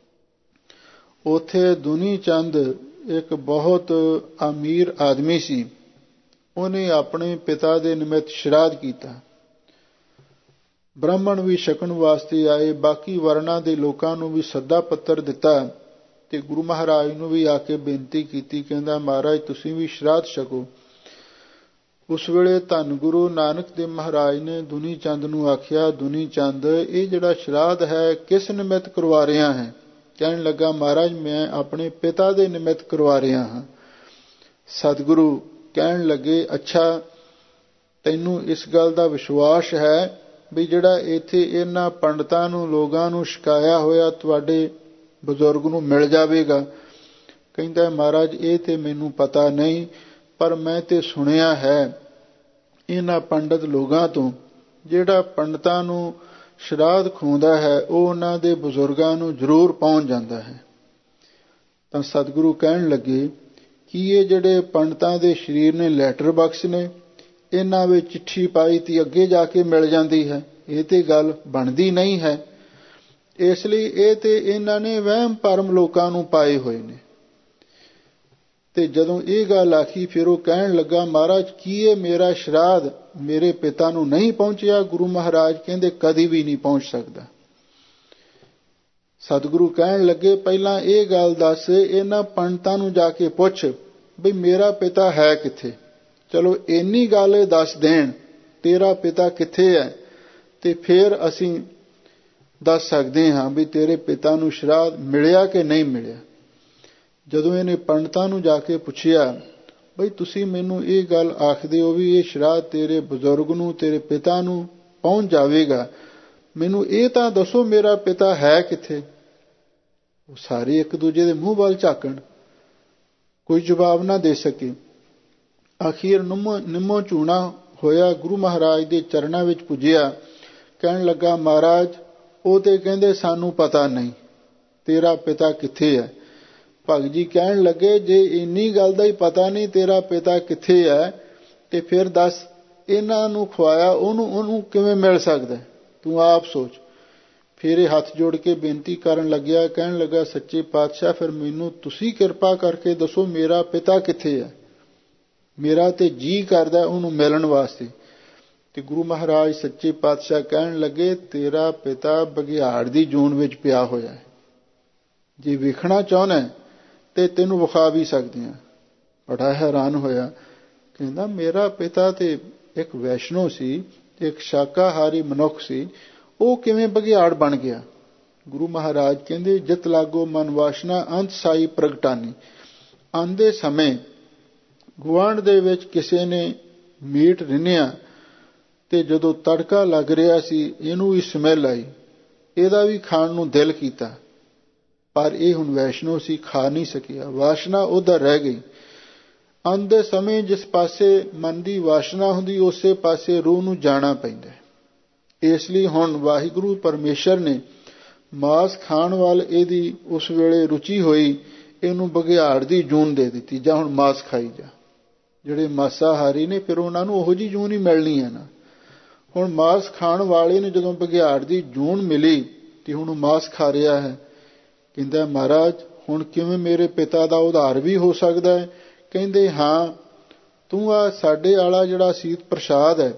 ਉੱਥੇ ਦੁਨੀ ਚੰਦ ਇੱਕ ਬਹੁਤ ਅਮੀਰ ਆਦਮੀ ਸੀ। ਉਹਨੇ ਆਪਣੇ ਪਿਤਾ ਦੇ ਨਿਮਿਤ ਸ਼ਰਾਧ ਕੀਤਾ। ਬ੍ਰਾਹਮਣ ਵੀ ਛਕਣ ਵਾਸਤੇ ਆਏ, ਬਾਕੀ ਵਰਨਾਂ ਦੇ ਲੋਕਾਂ ਨੂੰ ਵੀ ਸੱਦਾ ਪੱਤਰ ਦਿੱਤਾ ਤੇ ਗੁਰੂ ਮਹਾਰਾਜ ਨੂੰ ਵੀ ਆ ਕੇ ਬੇਨਤੀ ਕੀਤੀ। ਕਹਿੰਦਾ ਮਹਾਰਾਜ ਤੁਸੀਂ ਵੀ ਸ਼ਰਾਧ ਛਕੋ। ਉਸ ਵੇਲੇ ਧੰਨ ਗੁਰੂ ਨਾਨਕ ਦੇਵ ਮਹਾਰਾਜ ਨੇ ਦੁਨੀ ਚੰਦ ਨੂੰ ਆਖਿਆ, ਦੁਨੀ ਚੰਦ ਇਹ ਜਿਹੜਾ ਸ਼ਰਾਧ ਹੈ ਕਿਸ ਨਿਮਿਤ ਕਰਵਾ ਰਿਹਾ ਹੈ? ਕਹਿਣ ਲੱਗਾ ਮਹਾਰਾਜ ਮੈਂ ਆਪਣੇ ਪਿਤਾ ਦੇ ਨਿਮਿਤ ਕਰਵਾ ਰਿਹਾ ਹਾਂ। ਸਤਿਗੁਰੂ ਕਹਿਣ ਲੱਗੇ ਅੱਛਾ ਤੈਨੂੰ ਇਸ ਗੱਲ ਦਾ ਵਿਸ਼ਵਾਸ ਹੈ ਵੀ ਜਿਹੜਾ ਇੱਥੇ ਇਹਨਾਂ ਪੰਡਤਾਂ ਨੂੰ, ਲੋਕਾਂ ਨੂੰ ਛਕਾਇਆ ਹੋਇਆ ਤੁਹਾਡੇ ਬਜ਼ੁਰਗ ਨੂੰ ਮਿਲ ਜਾਵੇਗਾ? ਕਹਿੰਦਾ ਮਹਾਰਾਜ ਇਹ ਤੇ ਮੈਨੂੰ ਪਤਾ ਨਹੀਂ, ਪਰ ਮੈਂ ਤੇ ਸੁਣਿਆ ਹੈ ਇਹਨਾਂ ਪੰਡਤ ਲੋਕਾਂ ਤੋਂ, ਜਿਹੜਾ ਪੰਡਤਾਂ ਨੂੰ ਸ਼ਰਾਧ ਖਵਾਉਂਦਾ ਹੈ ਉਹ ਉਹਨਾਂ ਦੇ ਬਜ਼ੁਰਗਾਂ ਨੂੰ ਜ਼ਰੂਰ ਪਹੁੰਚ ਜਾਂਦਾ ਹੈ। ਤਾਂ ਸਤਿਗੁਰੂ ਕਹਿਣ ਲੱਗੇ ਕਿ ਇਹ ਜਿਹੜੇ ਪੰਡਤਾਂ ਦੇ ਸਰੀਰ ਨੇ ਲੈਟਰ ਬਾਕਸ ਨੇ, ਇਹਨਾਂ ਵਿੱਚ ਚਿੱਠੀ ਪਾਈ ਤੇ ਅੱਗੇ ਜਾ ਕੇ ਮਿਲ ਜਾਂਦੀ ਹੈ। ਇਹ ਤੇ ਗੱਲ ਬਣਦੀ ਨਹੀਂ ਹੈ। ਇਸ ਲਈ ਇਹ ਤੇ ਇਹਨਾਂ ਨੇ ਵਹਿਮ ਭਰਮ ਲੋਕਾਂ ਨੂੰ ਪਾਏ ਹੋਏ ਨੇ। ਤੇ ਜਦੋਂ ਇਹ ਗੱਲ ਆਖੀ ਫਿਰ ਉਹ ਕਹਿਣ ਲੱਗਾ ਮਹਾਰਾਜ ਕੀ ਇਹ ਮੇਰਾ ਸ਼ਰਾਧ ਮੇਰੇ ਪਿਤਾ ਨੂੰ ਨਹੀਂ ਪਹੁੰਚਿਆ? ਗੁਰੂ ਮਹਾਰਾਜ ਕਹਿੰਦੇ ਕਦੀ ਵੀ ਨਹੀਂ ਪਹੁੰਚ ਸਕਦਾ। ਸਤਿਗੁਰੂ ਕਹਿਣ ਲੱਗੇ ਪਹਿਲਾਂ ਇਹ ਗੱਲ ਦੱਸ, ਇਹਨਾਂ ਪੰਡਤਾਂ ਨੂੰ ਜਾ ਕੇ ਪੁੱਛ ਵੀ ਮੇਰਾ ਪਿਤਾ ਹੈ ਕਿੱਥੇ? ਚਲੋ ਇੰਨੀ ਗੱਲ ਇਹ ਦੱਸ ਦੇਣ ਤੇਰਾ ਪਿਤਾ ਕਿੱਥੇ ਹੈ ਤੇ ਫਿਰ ਅਸੀਂ ਦੱਸ ਸਕਦੇ ਹਾਂ ਵੀ ਤੇਰੇ ਪਿਤਾ ਨੂੰ ਸ਼ਰਾਧ ਮਿਲਿਆ ਕਿ ਨਹੀਂ ਮਿਲਿਆ। ਜਦੋਂ ਇਹਨੇ ਪੰਡਤਾਂ ਨੂੰ ਜਾ ਕੇ ਪੁੱਛਿਆ ਬਈ ਤੁਸੀਂ ਮੈਨੂੰ ਇਹ ਗੱਲ ਆਖਦੇ ਹੋ ਵੀ ਇਹ ਸ਼ਰਾਧ ਤੇਰੇ ਬਜ਼ੁਰਗ ਨੂੰ, ਤੇਰੇ ਪਿਤਾ ਨੂੰ ਪਹੁੰਚ ਜਾਵੇਗਾ, ਮੈਨੂੰ ਇਹ ਤਾਂ ਦੱਸੋ ਮੇਰਾ ਪਿਤਾ ਹੈ ਕਿੱਥੇ। ਉਹ ਸਾਰੇ ਇੱਕ ਦੂਜੇ ਦੇ ਮੂੰਹ ਵੱਲ ਝਾਕਣ, ਕੋਈ ਜਵਾਬ ਨਾ ਦੇ ਸਕੇ। ਅਖੀਰ ਨਿੰਮੋ ਨਿੰਮੋ ਝੂਣਾ ਹੋਇਆ ਗੁਰੂ ਮਹਾਰਾਜ ਦੇ ਚਰਨਾਂ ਵਿੱਚ ਪੁੱਜਿਆ। ਕਹਿਣ ਲੱਗਾ, ਮਹਾਰਾਜ ਉਹ ਤੇ ਕਹਿੰਦੇ ਸਾਨੂੰ ਪਤਾ ਨਹੀਂ ਤੇਰਾ ਪਿਤਾ ਕਿੱਥੇ ਹੈ। ਭਗਤ ਜੀ ਕਹਿਣ ਲੱਗੇ, ਜੇ ਇੰਨੀ ਗੱਲ ਦਾ ਹੀ ਪਤਾ ਨਹੀਂ ਤੇਰਾ ਪਿਤਾ ਕਿੱਥੇ ਹੈ ਤੇ ਫਿਰ ਦੱਸ ਇਹਨਾਂ ਨੂੰ ਖਵਾਇਆ ਉਹਨੂੰ ਉਹਨੂੰ ਕਿਵੇਂ ਮਿਲ ਸਕਦਾ, ਤੂੰ ਆਪ ਸੋਚ। ਫਿਰ ਇਹ ਹੱਥ ਜੋੜ ਕੇ ਬੇਨਤੀ ਕਰਨ ਲੱਗਿਆ। ਕਹਿਣ ਲੱਗਾ, ਸੱਚੇ ਪਾਤਸ਼ਾਹ ਫਿਰ ਮੈਨੂੰ ਤੁਸੀਂ ਕਿਰਪਾ ਕਰਕੇ ਦੱਸੋ ਮੇਰਾ ਪਿਤਾ ਕਿੱਥੇ ਹੈ, ਮੇਰਾ ਤੇ ਜੀ ਕਰਦਾ ਉਹਨੂੰ ਮਿਲਣ ਵਾਸਤੇ। ਤੇ ਗੁਰੂ ਮਹਾਰਾਜ ਸੱਚੇ ਪਾਤਸ਼ਾਹ ਕਹਿਣ ਲੱਗੇ, ਤੇਰਾ ਪਿਤਾ ਬਘਿਆੜ ਦੀ ਜੂਨ ਵਿੱਚ ਪਿਆ ਹੋਇਆ ਹੈ, ਜੇ ਵੇਖਣਾ ਚਾਹੁੰਦਾ ਤੇ ਤੈਨੂੰ ਵਿਖਾ ਵੀ ਸਕਦੇ ਹਾਂ। ਬੜਾ ਹੈਰਾਨ ਹੋਇਆ, ਕਹਿੰਦਾ ਮੇਰਾ ਪਿਤਾ ਤੇ ਇੱਕ ਵੈਸ਼ਨੋ ਸੀ, ਇੱਕ ਸ਼ਾਕਾਹਾਰੀ ਮਨੁੱਖ ਸੀ, ਉਹ ਕਿਵੇਂ ਬਘਿਆੜ ਬਣ ਗਿਆ। ਗੁਰੂ ਮਹਾਰਾਜ ਕਹਿੰਦੇ, ਜਿਤ ਲਾਗੋ ਮਨ ਵਾਸ਼ਨਾ ਅੰਤ ਸਾਈ ਪ੍ਰਗਟਾਨੀ। ਆਉਂਦੇ ਸਮੇਂ ਗੁਆਂਢ ਦੇ ਵਿੱਚ ਕਿਸੇ ਨੇ ਮੀਟ ਰਿੰਨਿਆ ਤੇ ਜਦੋਂ ਤੜਕਾ ਲੱਗ ਰਿਹਾ ਸੀ ਇਹਨੂੰ ਵੀ ਸਮੈਲ ਆਈ, ਇਹਦਾ ਵੀ ਖਾਣ ਨੂੰ ਦਿਲ ਕੀਤਾ, ਪਰ ਇਹ ਹੁਣ ਵੈਸ਼ਨੋ ਸੀ, ਖਾ ਨਹੀਂ ਸਕਿਆ, ਵਾਸ਼ਨਾ ਉੱਧਰ ਰਹਿ ਗਈ। ਆਉਂਦੇ ਸਮੇਂ ਜਿਸ ਪਾਸੇ ਮਨ ਦੀ ਵਾਸ਼ਨਾ ਹੁੰਦੀ ਉਸੇ ਪਾਸੇ ਰੂਹ ਨੂੰ ਜਾਣਾ ਪੈਂਦਾ। ਇਸ ਲਈ ਹੁਣ ਵਾਹਿਗੁਰੂ ਪਰਮੇਸ਼ਰ ਨੇ ਮਾਸ ਖਾਣ ਵੱਲ ਇਹਦੀ ਉਸ ਵੇਲੇ ਰੁਚੀ ਹੋਈ, ਇਹਨੂੰ ਬਘਿਆੜ ਦੀ ਜੂਨ ਦੇ ਦਿੱਤੀ, ਜਾਂ ਹੁਣ ਮਾਸ ਖਾਈ ਜਾ। ਜਿਹੜੇ ਮਾਸਾਹਾਰੀ ਨੇ ਫਿਰ ਉਹਨਾਂ ਨੂੰ ਉਹੋ ਜਿਹੀ ਜੂਨ ਹੀ ਮਿਲਣੀ ਹੈ ਨਾ। ਹੁਣ ਮਾਸ ਖਾਣ ਵਾਲੇ ਨੂੰ ਜਦੋਂ ਬਘਿਆੜ ਦੀ ਜੂਨ ਮਿਲੀ ਤੇ ਹੁਣ ਮਾਸ ਖਾ ਰਿਹਾ ਹੈ। ਕਹਿੰਦਾ, ਮਹਾਰਾਜ ਹੁਣ ਕਿਵੇਂ ਮੇਰੇ ਪਿਤਾ ਦਾ ਉਧਾਰ ਵੀ ਹੋ ਸਕਦਾ ਹੈ। ਕਹਿੰਦੇ, ਹਾਂ ਤੂੰ ਆ ਸਾਡੇ ਵਾਲਾ ਜਿਹੜਾ ਸੀਤ ਪ੍ਰਸ਼ਾਦ ਹੈ